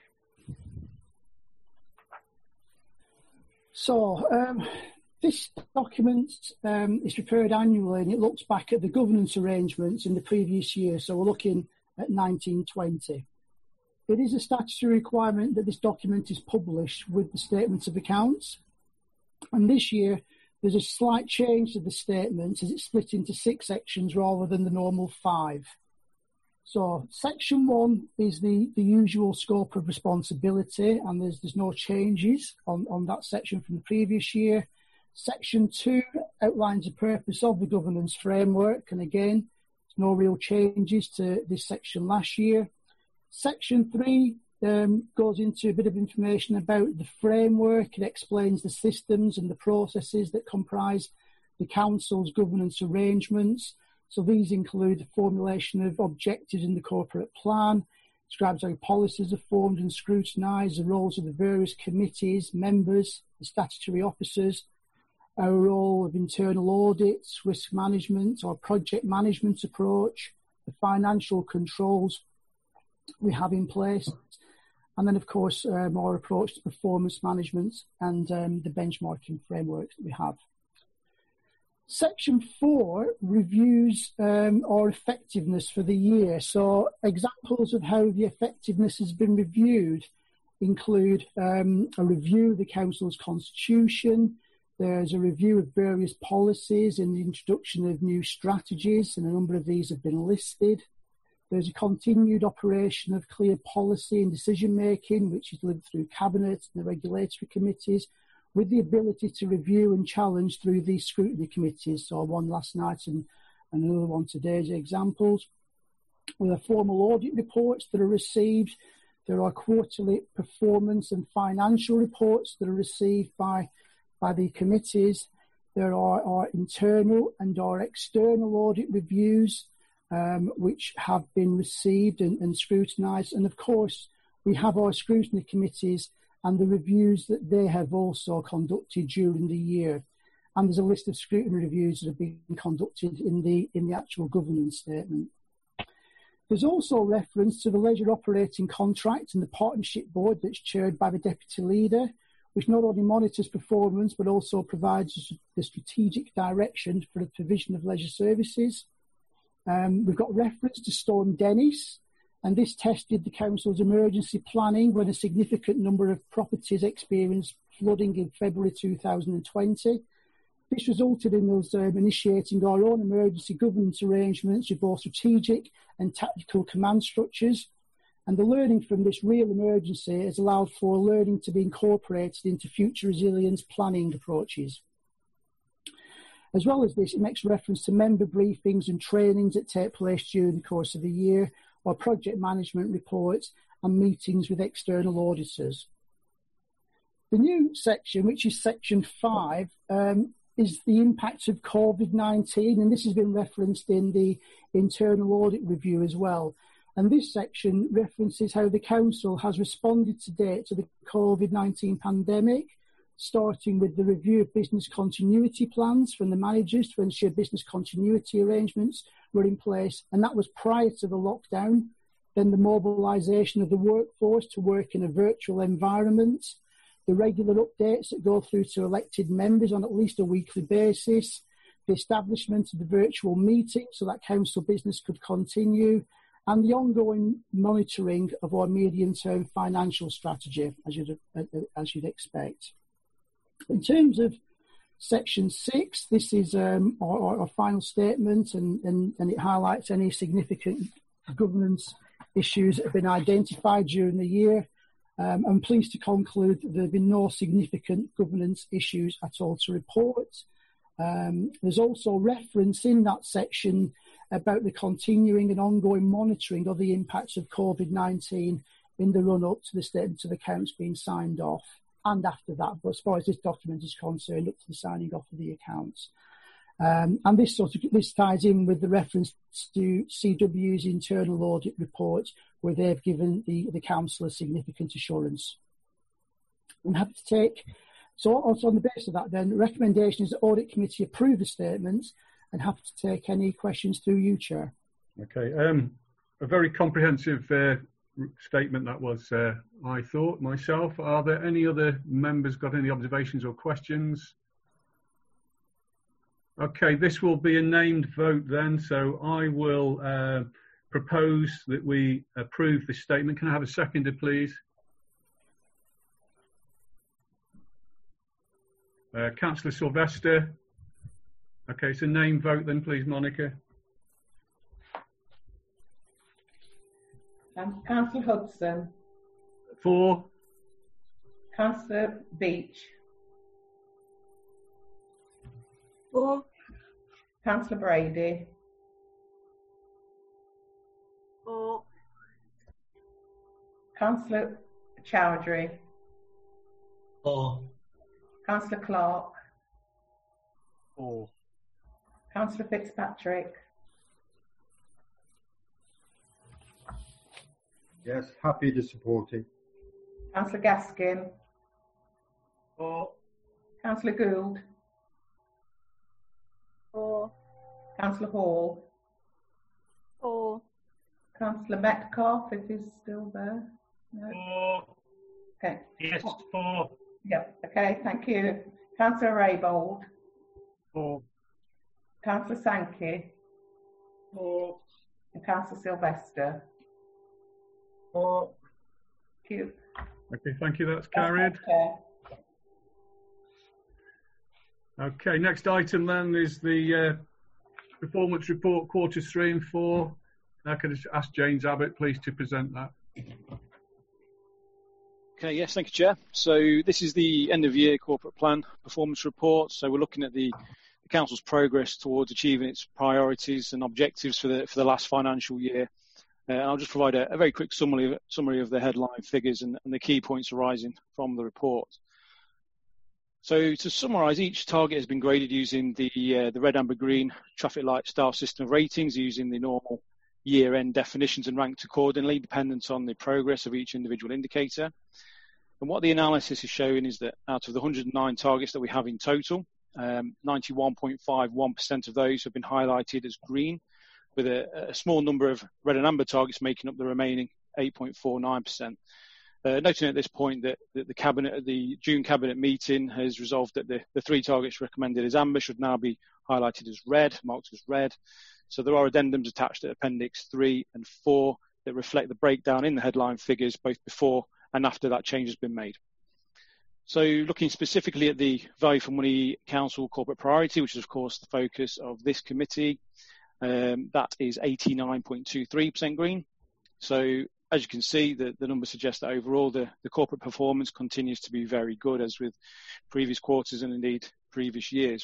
So, this document is prepared annually, and it looks back at the governance arrangements in the previous year. So we're looking at 1920. It is a statutory requirement that this document is published with the statements of accounts. And this year, there's a slight change to the statements as it's split into 6 sections rather than the normal 5. So section 1 is the usual scope of responsibility, and there's no changes on that section from the previous year. Section 2 outlines the purpose of the governance framework, and again, there's no real changes to this section last year. Section 3 goes into a bit of information about the framework. It explains the systems and the processes that comprise the Council's governance arrangements. So these include the formulation of objectives in the corporate plan, describes how policies are formed and scrutinised, the roles of the various committees, members, the statutory officers, our role of internal audits, risk management or project management approach, the financial controls we have in place, and then of course our approach to performance management and the benchmarking frameworks that we have. Section 4 reviews our effectiveness for the year. So examples of how the effectiveness has been reviewed include a review of the Council's constitution. There's a review of various policies and the introduction of new strategies, and a number of these have been listed. There's a continued operation of clear policy and decision making, which is delivered through Cabinet and the regulatory committees, with the ability to review and challenge through these scrutiny committees. So one last night and another one today as examples. There are formal audit reports that are received. There are quarterly performance and financial reports that are received by the committees. There are our internal and our external audit reviews, which have been received and scrutinised. And of course, we have our scrutiny committees and the reviews that they have also conducted during the year. And there's a list of scrutiny reviews that have been conducted in the actual governance statement. There's also reference to the leisure operating contract and the partnership board that's chaired by the deputy leader, which not only monitors performance but also provides the strategic direction for the provision of leisure services. We've got reference to Storm Dennis, and this tested the Council's emergency planning when a significant number of properties experienced flooding in February 2020. This resulted in us initiating our own emergency governance arrangements with both strategic and tactical command structures. And the learning from this real emergency has allowed for learning to be incorporated into future resilience planning approaches. As well as this, it makes reference to member briefings and trainings that take place during the course of the year, or project management reports and meetings with external auditors. The new section, which is section 5, is the impact of COVID-19, and this has been referenced in the internal audit review as well. And this section references how the Council has responded to date to the COVID-19 pandemic, starting with the review of business continuity plans from the managers to ensure business continuity arrangements were in place, and that was prior to the lockdown. Then the mobilisation of the workforce to work in a virtual environment, the regular updates that go through to elected members on at least a weekly basis, the establishment of the virtual meeting so that council business could continue, and the ongoing monitoring of our medium-term financial strategy, as you'd expect. In terms of section 6, this is our final statement, and it highlights any significant governance issues that have been identified during the year. I'm pleased to conclude that there have been no significant governance issues at all to report. There's also reference in that section about the continuing and ongoing monitoring of the impacts of COVID-19 in the run-up to the statement of accounts being signed off, and after that, but as far as this document is concerned, up to the signing off of the accounts. And this ties in with the reference to CW's internal audit report, where they've given the council a significant assurance. I'm happy to take, so also on the basis of that then, the recommendation is that Audit Committee approve the statements, and happy to take any questions through you, Chair. Okay, a very comprehensive statement that was, I thought, myself. Are there any other members got any observations or questions? Okay, this will be a named vote then, so I will propose that we approve this statement. Can I have a seconder, please? Councillor Sylvester. Okay, it's a named vote then, please, Monica. Councillor Hudson. 4. Councillor Beach. 4. Councillor Brady. 4. Councillor Chowdhury. 4. Councillor Clark. 4. Councillor Fitzpatrick. Yes, happy to support it. Councillor Gaskin. 4. Councillor Gould. 4. Councillor Hall. 4. Councillor Metcalfe, if he's still there. No. 4. Okay. Yes, 4. Yep. Okay, thank you. Councillor Raybould. 4. Councillor Sankey. 4. And Councillor Sylvester. 4. Thank you. Okay, thank you. That's carried. Okay, next item then is the performance report, quarters 3 and 4. I could ask James Abbott, please, to present that. Okay, yes, thank you, Chair. So this is the end of year corporate plan performance report. So we're looking at the Council's progress towards achieving its priorities and objectives for the last financial year. And I'll just provide a very quick summary of the headline figures and the key points arising from the report. So to summarise, each target has been graded using the red, amber, green traffic light star system of ratings, using the normal year-end definitions and ranked accordingly, dependent on the progress of each individual indicator. And what the analysis is showing is that out of the 109 targets that we have in total, 91.51% of those have been highlighted as green, with a small number of red and amber targets making up the remaining 8.49%. Noting at this point that the Cabinet at the June Cabinet meeting has resolved that the 3 targets recommended as amber should now be highlighted as red, marked as red. So there are addendums attached to Appendix 3 and 4 that reflect the breakdown in the headline figures both before and after that change has been made. So looking specifically at the value for money council corporate priority, which is of course the focus of this committee, that is 89.23% green. So as you can see, the numbers suggest that overall the corporate performance continues to be very good, as with previous quarters and indeed previous years.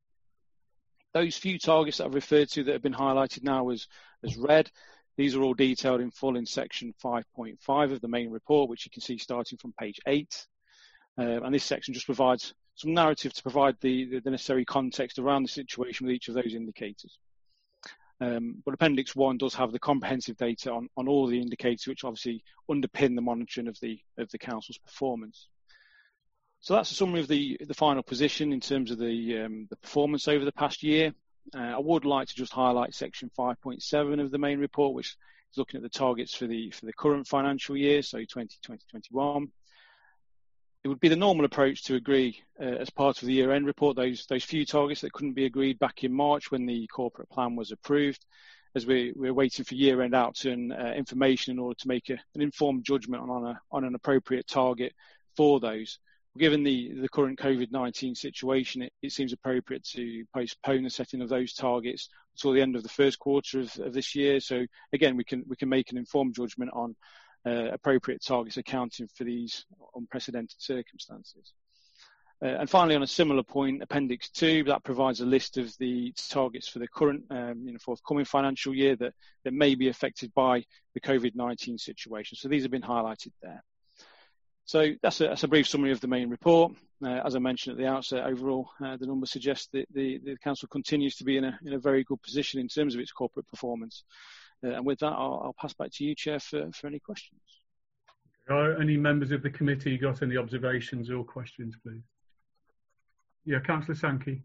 Those few targets that I've referred to that have been highlighted now as red, these are all detailed in full in section 5.5 of the main report, which you can see starting from page 8. And this section just provides some narrative to provide the necessary context around the situation with each of those indicators. But Appendix 1 does have the comprehensive data on all the indicators, which obviously underpin the monitoring of the council's performance. So that's a summary of the final position in terms of the performance over the past year. I would like to just highlight section 5.7 of the main report, which is looking at the targets for the current financial year, so 2020-21. It would be the normal approach to agree as part of the year-end report those few targets that couldn't be agreed back in March when the corporate plan was approved, as we're waiting for year-end outturn information in order to make an informed judgment on an appropriate target for those. Given the current COVID-19 situation, it seems appropriate to postpone the setting of those targets until the end of the first quarter of this year. So again, we can make an informed judgment on appropriate targets accounting for these unprecedented circumstances. And finally, on a similar point, Appendix 2, that provides a list of the targets for the current forthcoming financial year that may be affected by the COVID-19 situation. So these have been highlighted there. So that's a brief summary of the main report. As I mentioned at the outset, overall, the numbers suggest that the council continues to be in a very good position in terms of its corporate performance. And with that, I'll pass back to you, Chair, for any questions. Are any members of the committee got any observations or questions, please? Yeah, Councillor Sankey.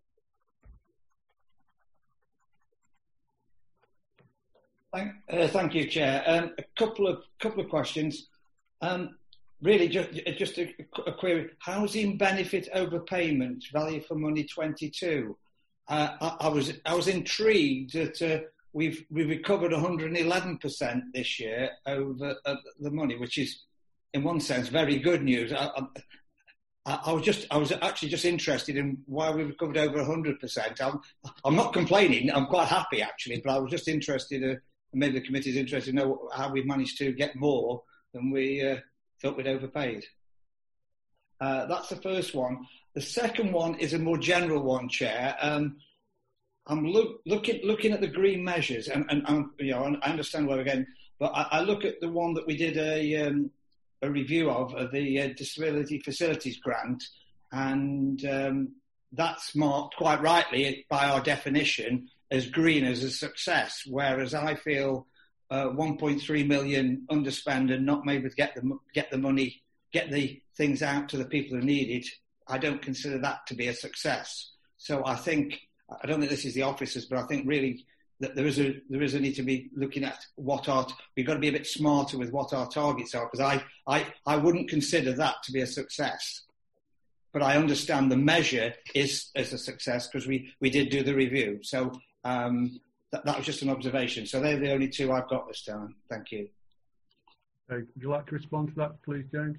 Thank you, Chair. A couple of questions. Really, just a query. Housing benefit overpayment, value for money 22. I was intrigued that we've recovered 111% this year over the money, which is, in one sense, very good news. I was actually just interested in why we recovered over 100%. I'm not complaining. I'm quite happy actually, but I was just interested maybe the committee is interested to know how we've managed to get more than we thought we'd overpaid. That's the first one. The second one is a more general one, Chair. I'm looking at the green measures, and I understand where we're going, but I look at the one that we did a review of the Disability Facilities Grant, and that's marked quite rightly by our definition as green as a success, whereas I feel 1.3 million underspend and not maybe get the money, get the things out to the people who need it. I don't consider that to be a success. So I don't think this is the officers, but I think really that there is a need to be looking at we've got to be a bit smarter with what our targets are, because I wouldn't consider that to be a success. But I understand the measure is as a success because we did do the review. So that was just an observation. So they're the only two I've got this time. Thank you. Would you like to respond to that, please, James?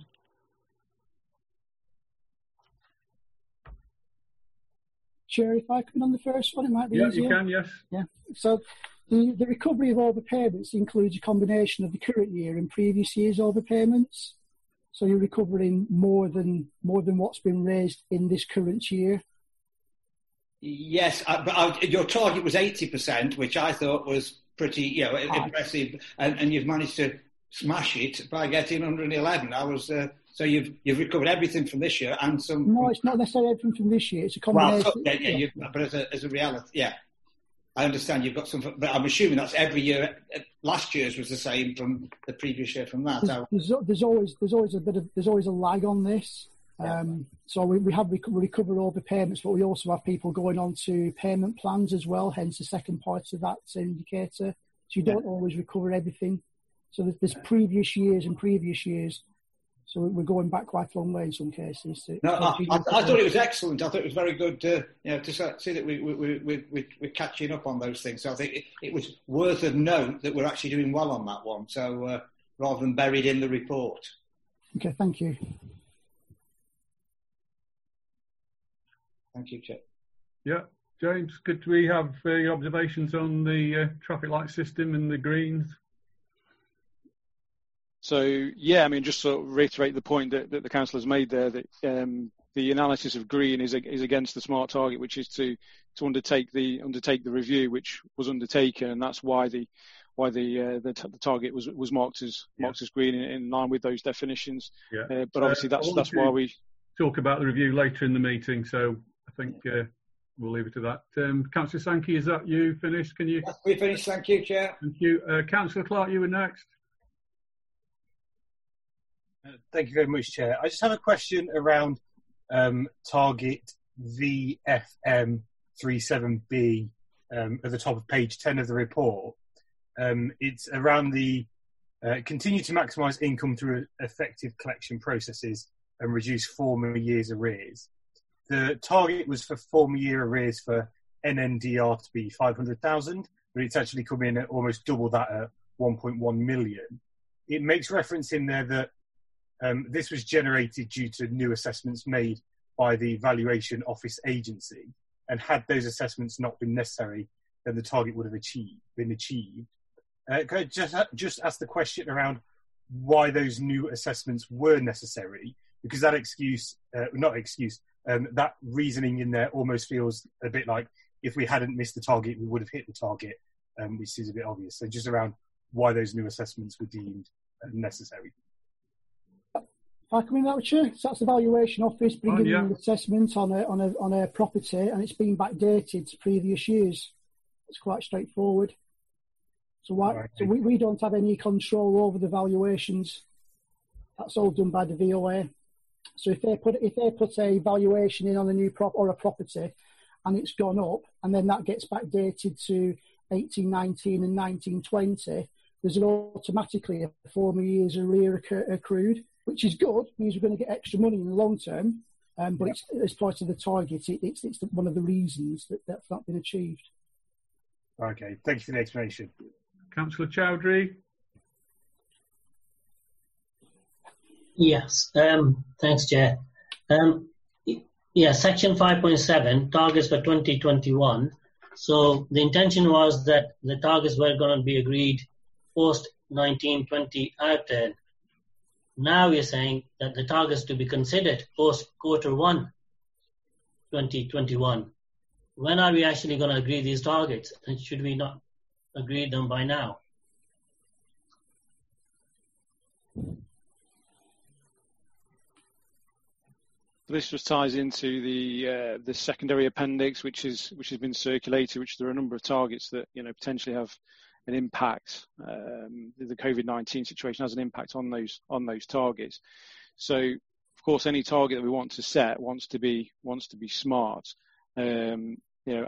Chair, if I come on the first one, it might be easier. Yeah, you can, yes. Yeah. So the recovery of overpayments includes a combination of the current year and previous year's overpayments. So you're recovering more than what's been raised in this current year. Yes, but your target was 80%, which I thought was pretty, impressive, and you've managed to smash it by getting 111. So you've recovered everything from this year and some. No, it's not necessarily everything from this year. It's a combination. Well, but as a reality, yeah, I understand you've got some, but I'm assuming that's every year. Last year's was the same from the previous year. From that, there's always a lag on this. So we recover overpayments, but we also have people going on to payment plans as well. Hence the second part of that indicator. So you don't always recover everything. So there's previous years and previous years. So we're going back quite a long way in some cases. I thought it was excellent. I thought it was very good to see that we're catching up on those things. So I think it was worth of note that we're actually doing well on that one. So rather than buried in the report. Okay, thank you. Thank you, Chair. Yeah, James, could we have your observations on the traffic light system and the greens? So, yeah, I mean, just to reiterate the point that the council has made there, that the analysis of green is against the SMART target, which is to undertake the review, which was undertaken, and that's why the target was marked as green in line with those definitions. Yeah. But obviously that's why we talk about the review later in the meeting. So I think we'll leave it to that. Councillor Sankey, is that you finished? Can you? Yes, we finished. Thank you, Chair. Thank you, Councillor Clark. You were next. Thank you very much, Chair. I just have a question around target VFM37B at the top of page 10 of the report. It's around the continue to maximise income through effective collection processes and reduce former years arrears. The target was for former year arrears for NNDR to be 500,000, but it's actually come in at almost double that at 1.1 million. It makes reference in there that this was generated due to new assessments made by the Valuation Office Agency, and had those assessments not been necessary, then the target would have been achieved. Can I just ask the question around why those new assessments were necessary? Because that that reasoning in there almost feels a bit like if we hadn't missed the target, we would have hit the target, which seems a bit obvious. So just around why those new assessments were deemed necessary. If I come in that, Chair, so that's the Valuation Office bringing in an assessment on a property, and it's been backdated to previous years. It's quite straightforward. So we don't have any control over the valuations. That's all done by the VOA. So if they put a valuation in on a new property, and it's gone up, and then that gets backdated to 1819 and 1920, there's automatically a former year's arrear accrued, which is good, means we're going to get extra money in the long term, but it's as part of the target, it's one of the reasons that's not been achieved. Okay, thank you for the explanation. Councillor Chowdhury. Yes, thanks, Chair. Section 5.7, targets for 2021. So the intention was that the targets were going to be agreed post 1920 outturn. Now we're saying that the targets to be considered post Q1 2021. When are we actually going to agree these targets? And should we not agree them by now? This just ties into the secondary appendix, which has been circulated, which there are a number of targets that potentially have an impact. The COVID-19 situation has an impact on those targets. So, of course, any target that we want to set wants to be smart. And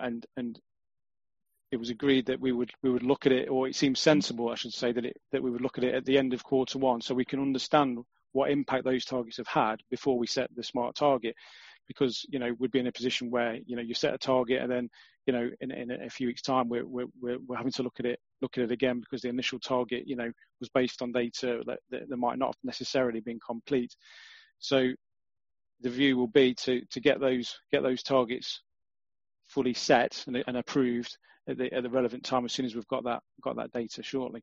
it was agreed that we would look at it, or it seems sensible, I should say, that we would look at it at the end of Q1, so we can understand what impact those targets have had before we set the smart target. Because we'd be in a position where you set a target, and then in a few weeks' time we're having to look at it again, because the initial target was based on data that might not have necessarily been complete. So the view will be to get those targets fully set and approved at the relevant time as soon as we've got that data shortly.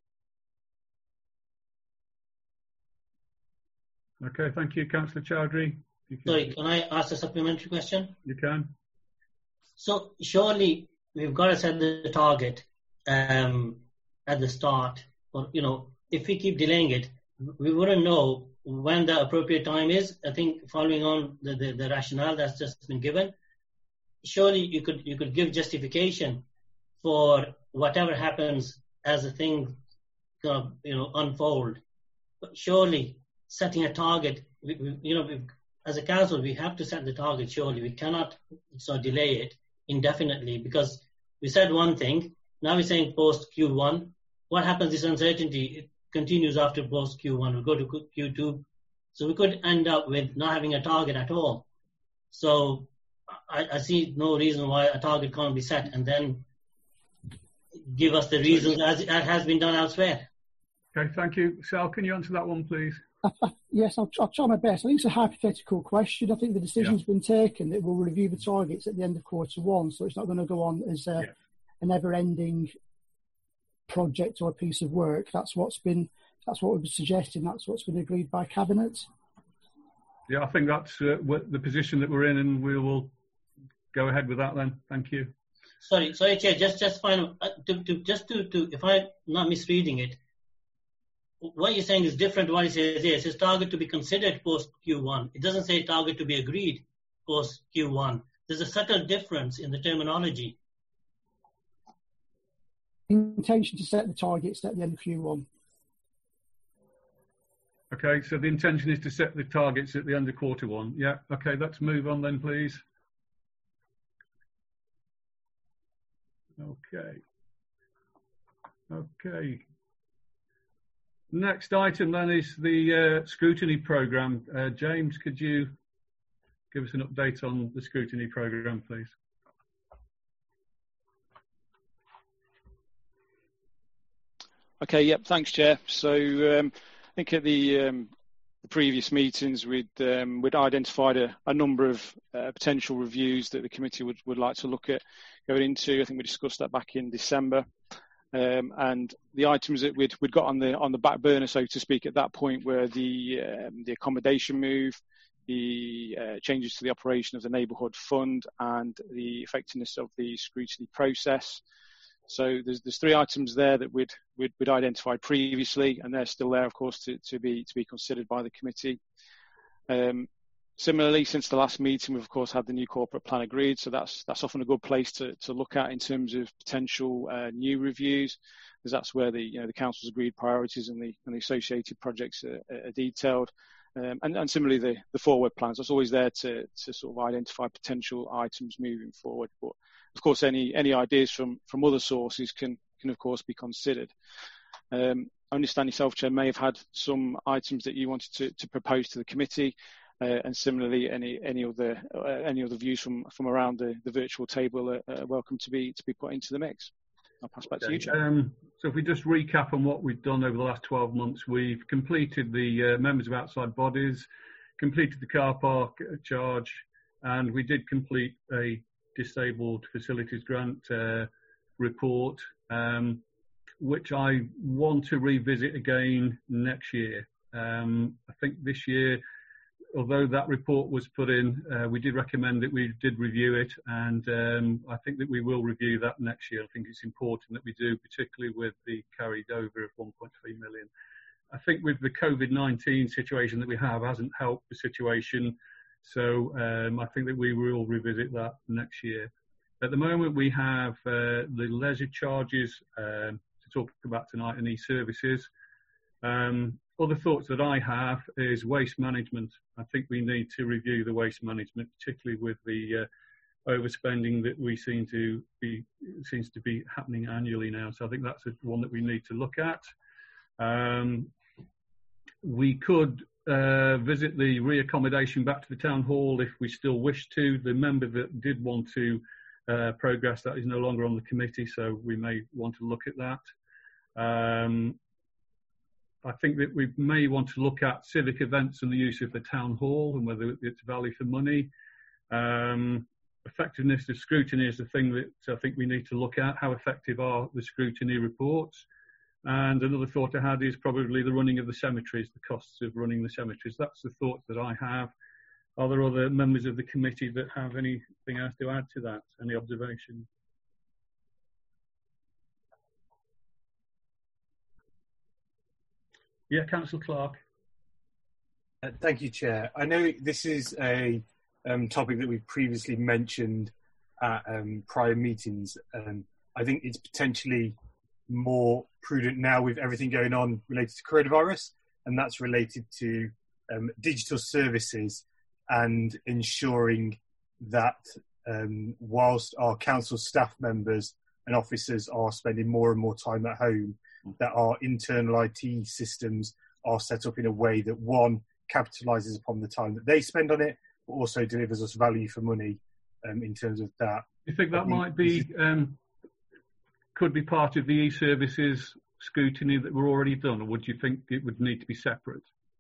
Okay, thank you, Councillor Chowdhury. Sorry, can I ask a supplementary question? You can. So surely we've got to set the target at the start. Or, if we keep delaying it, we wouldn't know when the appropriate time is. I think following on the rationale that's just been given, surely you could give justification for whatever happens as the thing unfold. But surely setting a target, as a council, we have to set the target. Surely we cannot delay it indefinitely, because we said one thing, now we're saying post Q1. What happens? This uncertainty, it continues after post Q1. We go to Q2, so we could end up with not having a target at all. So I see no reason why a target can't be set and then give us the reasons as has been done elsewhere. Okay, thank you. Sal, can you answer that one, please? Yes, I'll try my best. I think it's a hypothetical question. I think the decision's been taken that we'll review the targets at the end of Q1, so it's not going to go on as a never-ending project or a piece of work. That's what we've been suggesting. That's what's been agreed by Cabinet. Yeah, I think that's the position that we're in, and we will go ahead with that then. Thank you. Sorry, Chair. Just final. If I'm not misreading it, what you're saying is different to what it says here. It says target to be considered post Q1. It doesn't say target to be agreed post Q1. There's a subtle difference in the terminology. Intention to set the targets at the end of Q1. Okay, so the intention is to set the targets at the end of Q1. Yeah, okay, let's move on then, please. Okay. Next item then is the scrutiny programme. James, could you give us an update on the scrutiny programme, please? Okay, yep, thanks, Chair. So I think at the previous meetings we'd identified a number of potential reviews that the committee would like to look at going into. I think we discussed that back in December. And the items that we'd got on the back burner, so to speak, at that point were the accommodation move, the changes to the operation of the neighbourhood fund, and the effectiveness of the scrutiny process. So there's three items there that we'd identified previously, and they're still there, of course, to be considered by the committee. Similarly, since the last meeting, we've of course had the new corporate plan agreed, so that's often a good place to look at in terms of potential new reviews, because that's where the council's agreed priorities and the associated projects are detailed. And similarly, the forward plans, that's always there to sort of identify potential items moving forward. But of course, any ideas from other sources can of course be considered. I understand yourself, Chair, may have had some items that you wanted to propose to the committee. And similarly, any other views from around the virtual table are welcome to be put into the mix. I'll pass back to you, Chair. So if we just recap on what we've done over the last 12 months, we've completed the members of outside bodies, completed the car park charge, and we did complete a Disabled Facilities Grant report, which I want to revisit again next year. I think this year, although that report was put in, we did recommend that we did review it, and I think that we will review that next year. I think it's important that we do, particularly with the carried over of 1.3 million. I think with the COVID-19 situation that we have hasn't helped the situation, so I think that we will revisit that next year. At the moment, we have the leisure charges to talk about tonight and e-services. Other thoughts that I have is waste management. I think we need to review the waste management, particularly with the overspending that we seems to be happening annually now. So I think that's one that we need to look at. We could visit the reaccommodation back to the town hall if we still wish to. The member that did want to progress that is no longer on the committee, so we may want to look at that. I think that we may want to look at civic events and the use of the town hall and whether it's value for money. Effectiveness of scrutiny is the thing that I think we need to look at. How effective are the scrutiny reports? And another thought I had is probably the running of the cemeteries, the costs of running the cemeteries. That's the thought that I have. Are there other members of the committee that have anything else to add to that? Any observations? Yeah, Councillor Clark. Thank you, Chair. I know this is a topic that we've previously mentioned at prior meetings. I think it's potentially more prudent now with everything going on related to coronavirus, and that's related to digital services and ensuring that whilst our council staff members and officers are spending more and more time at home, that our internal IT systems are set up in a way that, one, capitalises upon the time that they spend on it, but also delivers us value for money in terms of that. Do you think that might be, could be part of the e-services scrutiny that were already done, or would you think it would need to be separate?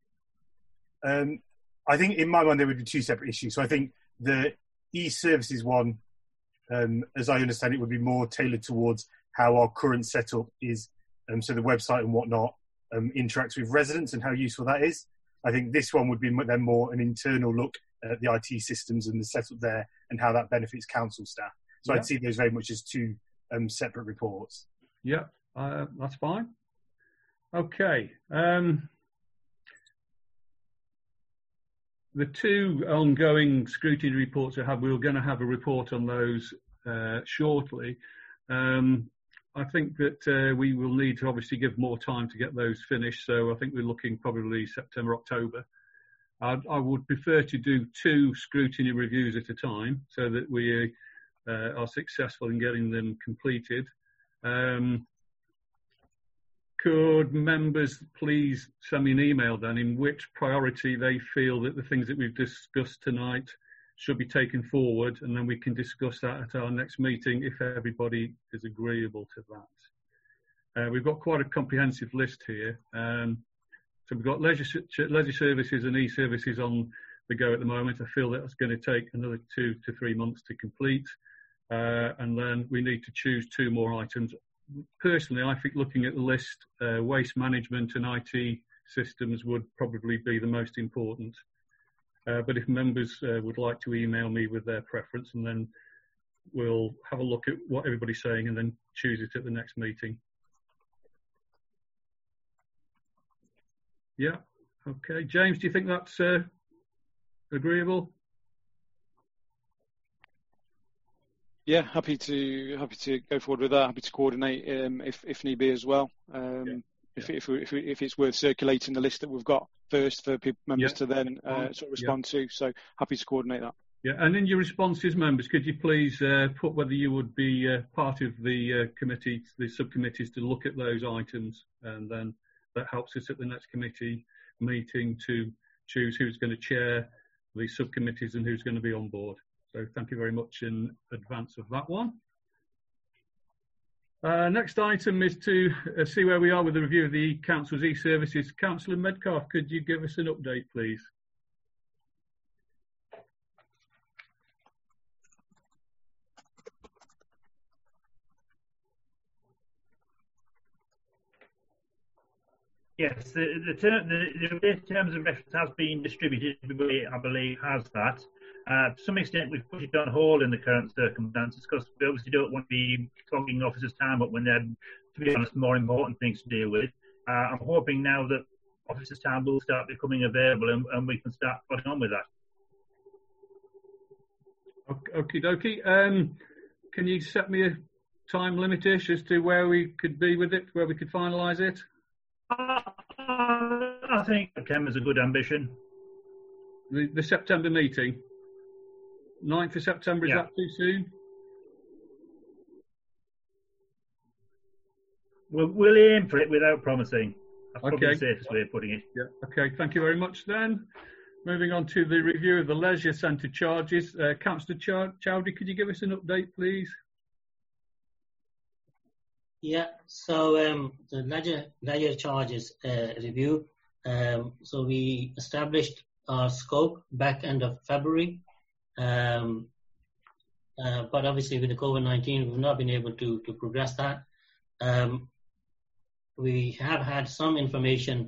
I think in my mind there would be two separate issues. So I think the e-services one, as I understand it, would be more tailored towards how our current setup is, so the website and whatnot interacts with residents and how useful that is. I think this one would be then more an internal look at the IT systems and the setup there and how that benefits council staff. So I'd see those very much as two separate reports. Yeah, that's fine. Okay. The two ongoing scrutiny reports I have, we were going to have a report on those shortly. I think that we will need to obviously give more time to get those finished. So I think we're looking probably September, October. I would prefer to do two scrutiny reviews at a time so that we are successful in getting them completed. Could members please send me an email then in which priority they feel that the things that we've discussed tonight should be taken forward, and then we can discuss that at our next meeting if everybody is agreeable to that. We've got quite a comprehensive list here. So we've got leisure services and e-services on the go at the moment. I feel that's going to take another 2 to 3 months to complete. And then we need to choose two more items. Personally, I think looking at the list, waste management and IT systems would probably be the most important. But if members would like to email me with their preference, and then we'll have a look at what everybody's saying and then choose it at the next meeting. Yeah, okay. James, do you think that's agreeable? Yeah, happy to go forward with that. Happy to coordinate if need be as well. If it's worth circulating the list that we've got first for members to then sort of respond to. So happy to coordinate that. Yeah, and in your responses, members, could you please put whether you would be part of the committee, the subcommittees, to look at those items, and then that helps us at the next committee meeting to choose who's going to chair the subcommittees and who's going to be on board. So thank you very much in advance of that one. Next item is to see where we are with the review of the Council's e-services. Councillor Medcalf, could you give us an update, please? Yes, the terms of reference has been distributed. Everybody, I believe, has that. To some extent, we've put it on hold in the current circumstances because we obviously don't want to be clogging officers' time up when they have, to be honest, more important things to deal with. I'm hoping now that officers' time will start becoming available and we can start putting on with that. Okie dokie. Can you set me a time limit-ish as to where we could be with it, where we could finalise it? I think September's a good ambition. The September meeting? 9th of September, is that too soon? We'll aim for it without promising. That's probably Okay. the safest way of putting it. Yeah. Okay, thank you very much then. Moving on to the review of the leisure centre charges. Councillor Chowdhury, could you give us an update, please? Yeah, so the leisure charges review. So we established our scope back end of February. But obviously with the COVID-19, we've not been able to progress that. We have had some information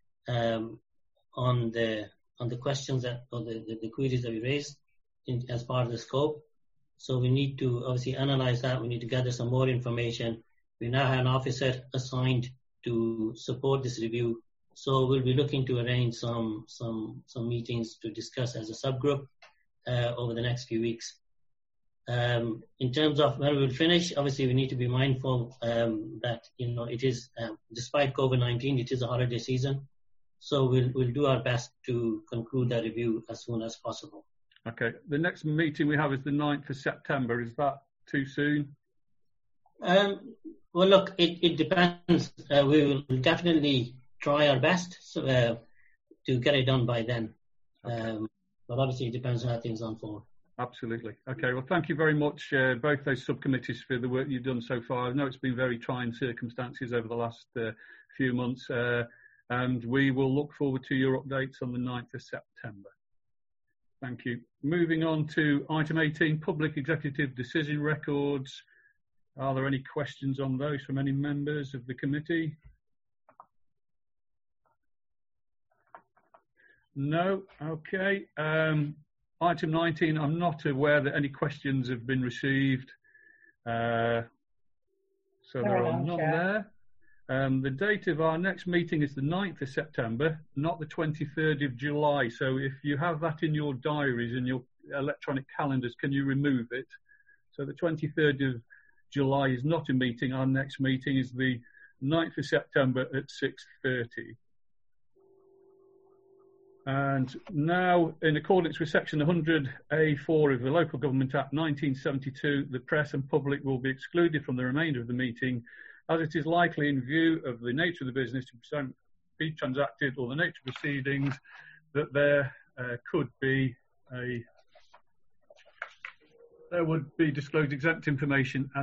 on the questions or the queries that we raised as part of the scope. So we need to obviously analyze that. We need to gather some more information. We now have an officer assigned to support this review. So we'll be looking to arrange some meetings to discuss as a subgroup over the next few weeks. In terms of when we'll finish, obviously we need to be mindful that it is despite COVID-19, it is a holiday season. So we'll do our best to conclude that review as soon as possible. Okay. The next meeting we have is the 9th of September. Is that too soon? Well, look, it depends. We will definitely try our best to get it done by then. But obviously it depends on how things unfold. Absolutely. Okay, well, thank you very much, both those subcommittees, for the work you've done so far. I know it's been very trying circumstances over the last few months, and we will look forward to your updates on the 9th of September. Thank you. Moving on to item 18, public executive decision records. Are there any questions on those from any members of the committee? No? Okay. Item 19, I'm not aware that any questions have been received. So there are none there. The date of our next meeting is the 9th of September, not the 23rd of July. So if you have that in your diaries, in your electronic calendars, can you remove it? So the 23rd of July is not a meeting. Our next meeting is the 9th of September at 6:30. And now, in accordance with Section 100A4 of the Local Government Act 1972, the press and public will be excluded from the remainder of the meeting, as it is likely, in view of the nature of the business to be transacted or the nature of proceedings, that there would be disclosed exempt information as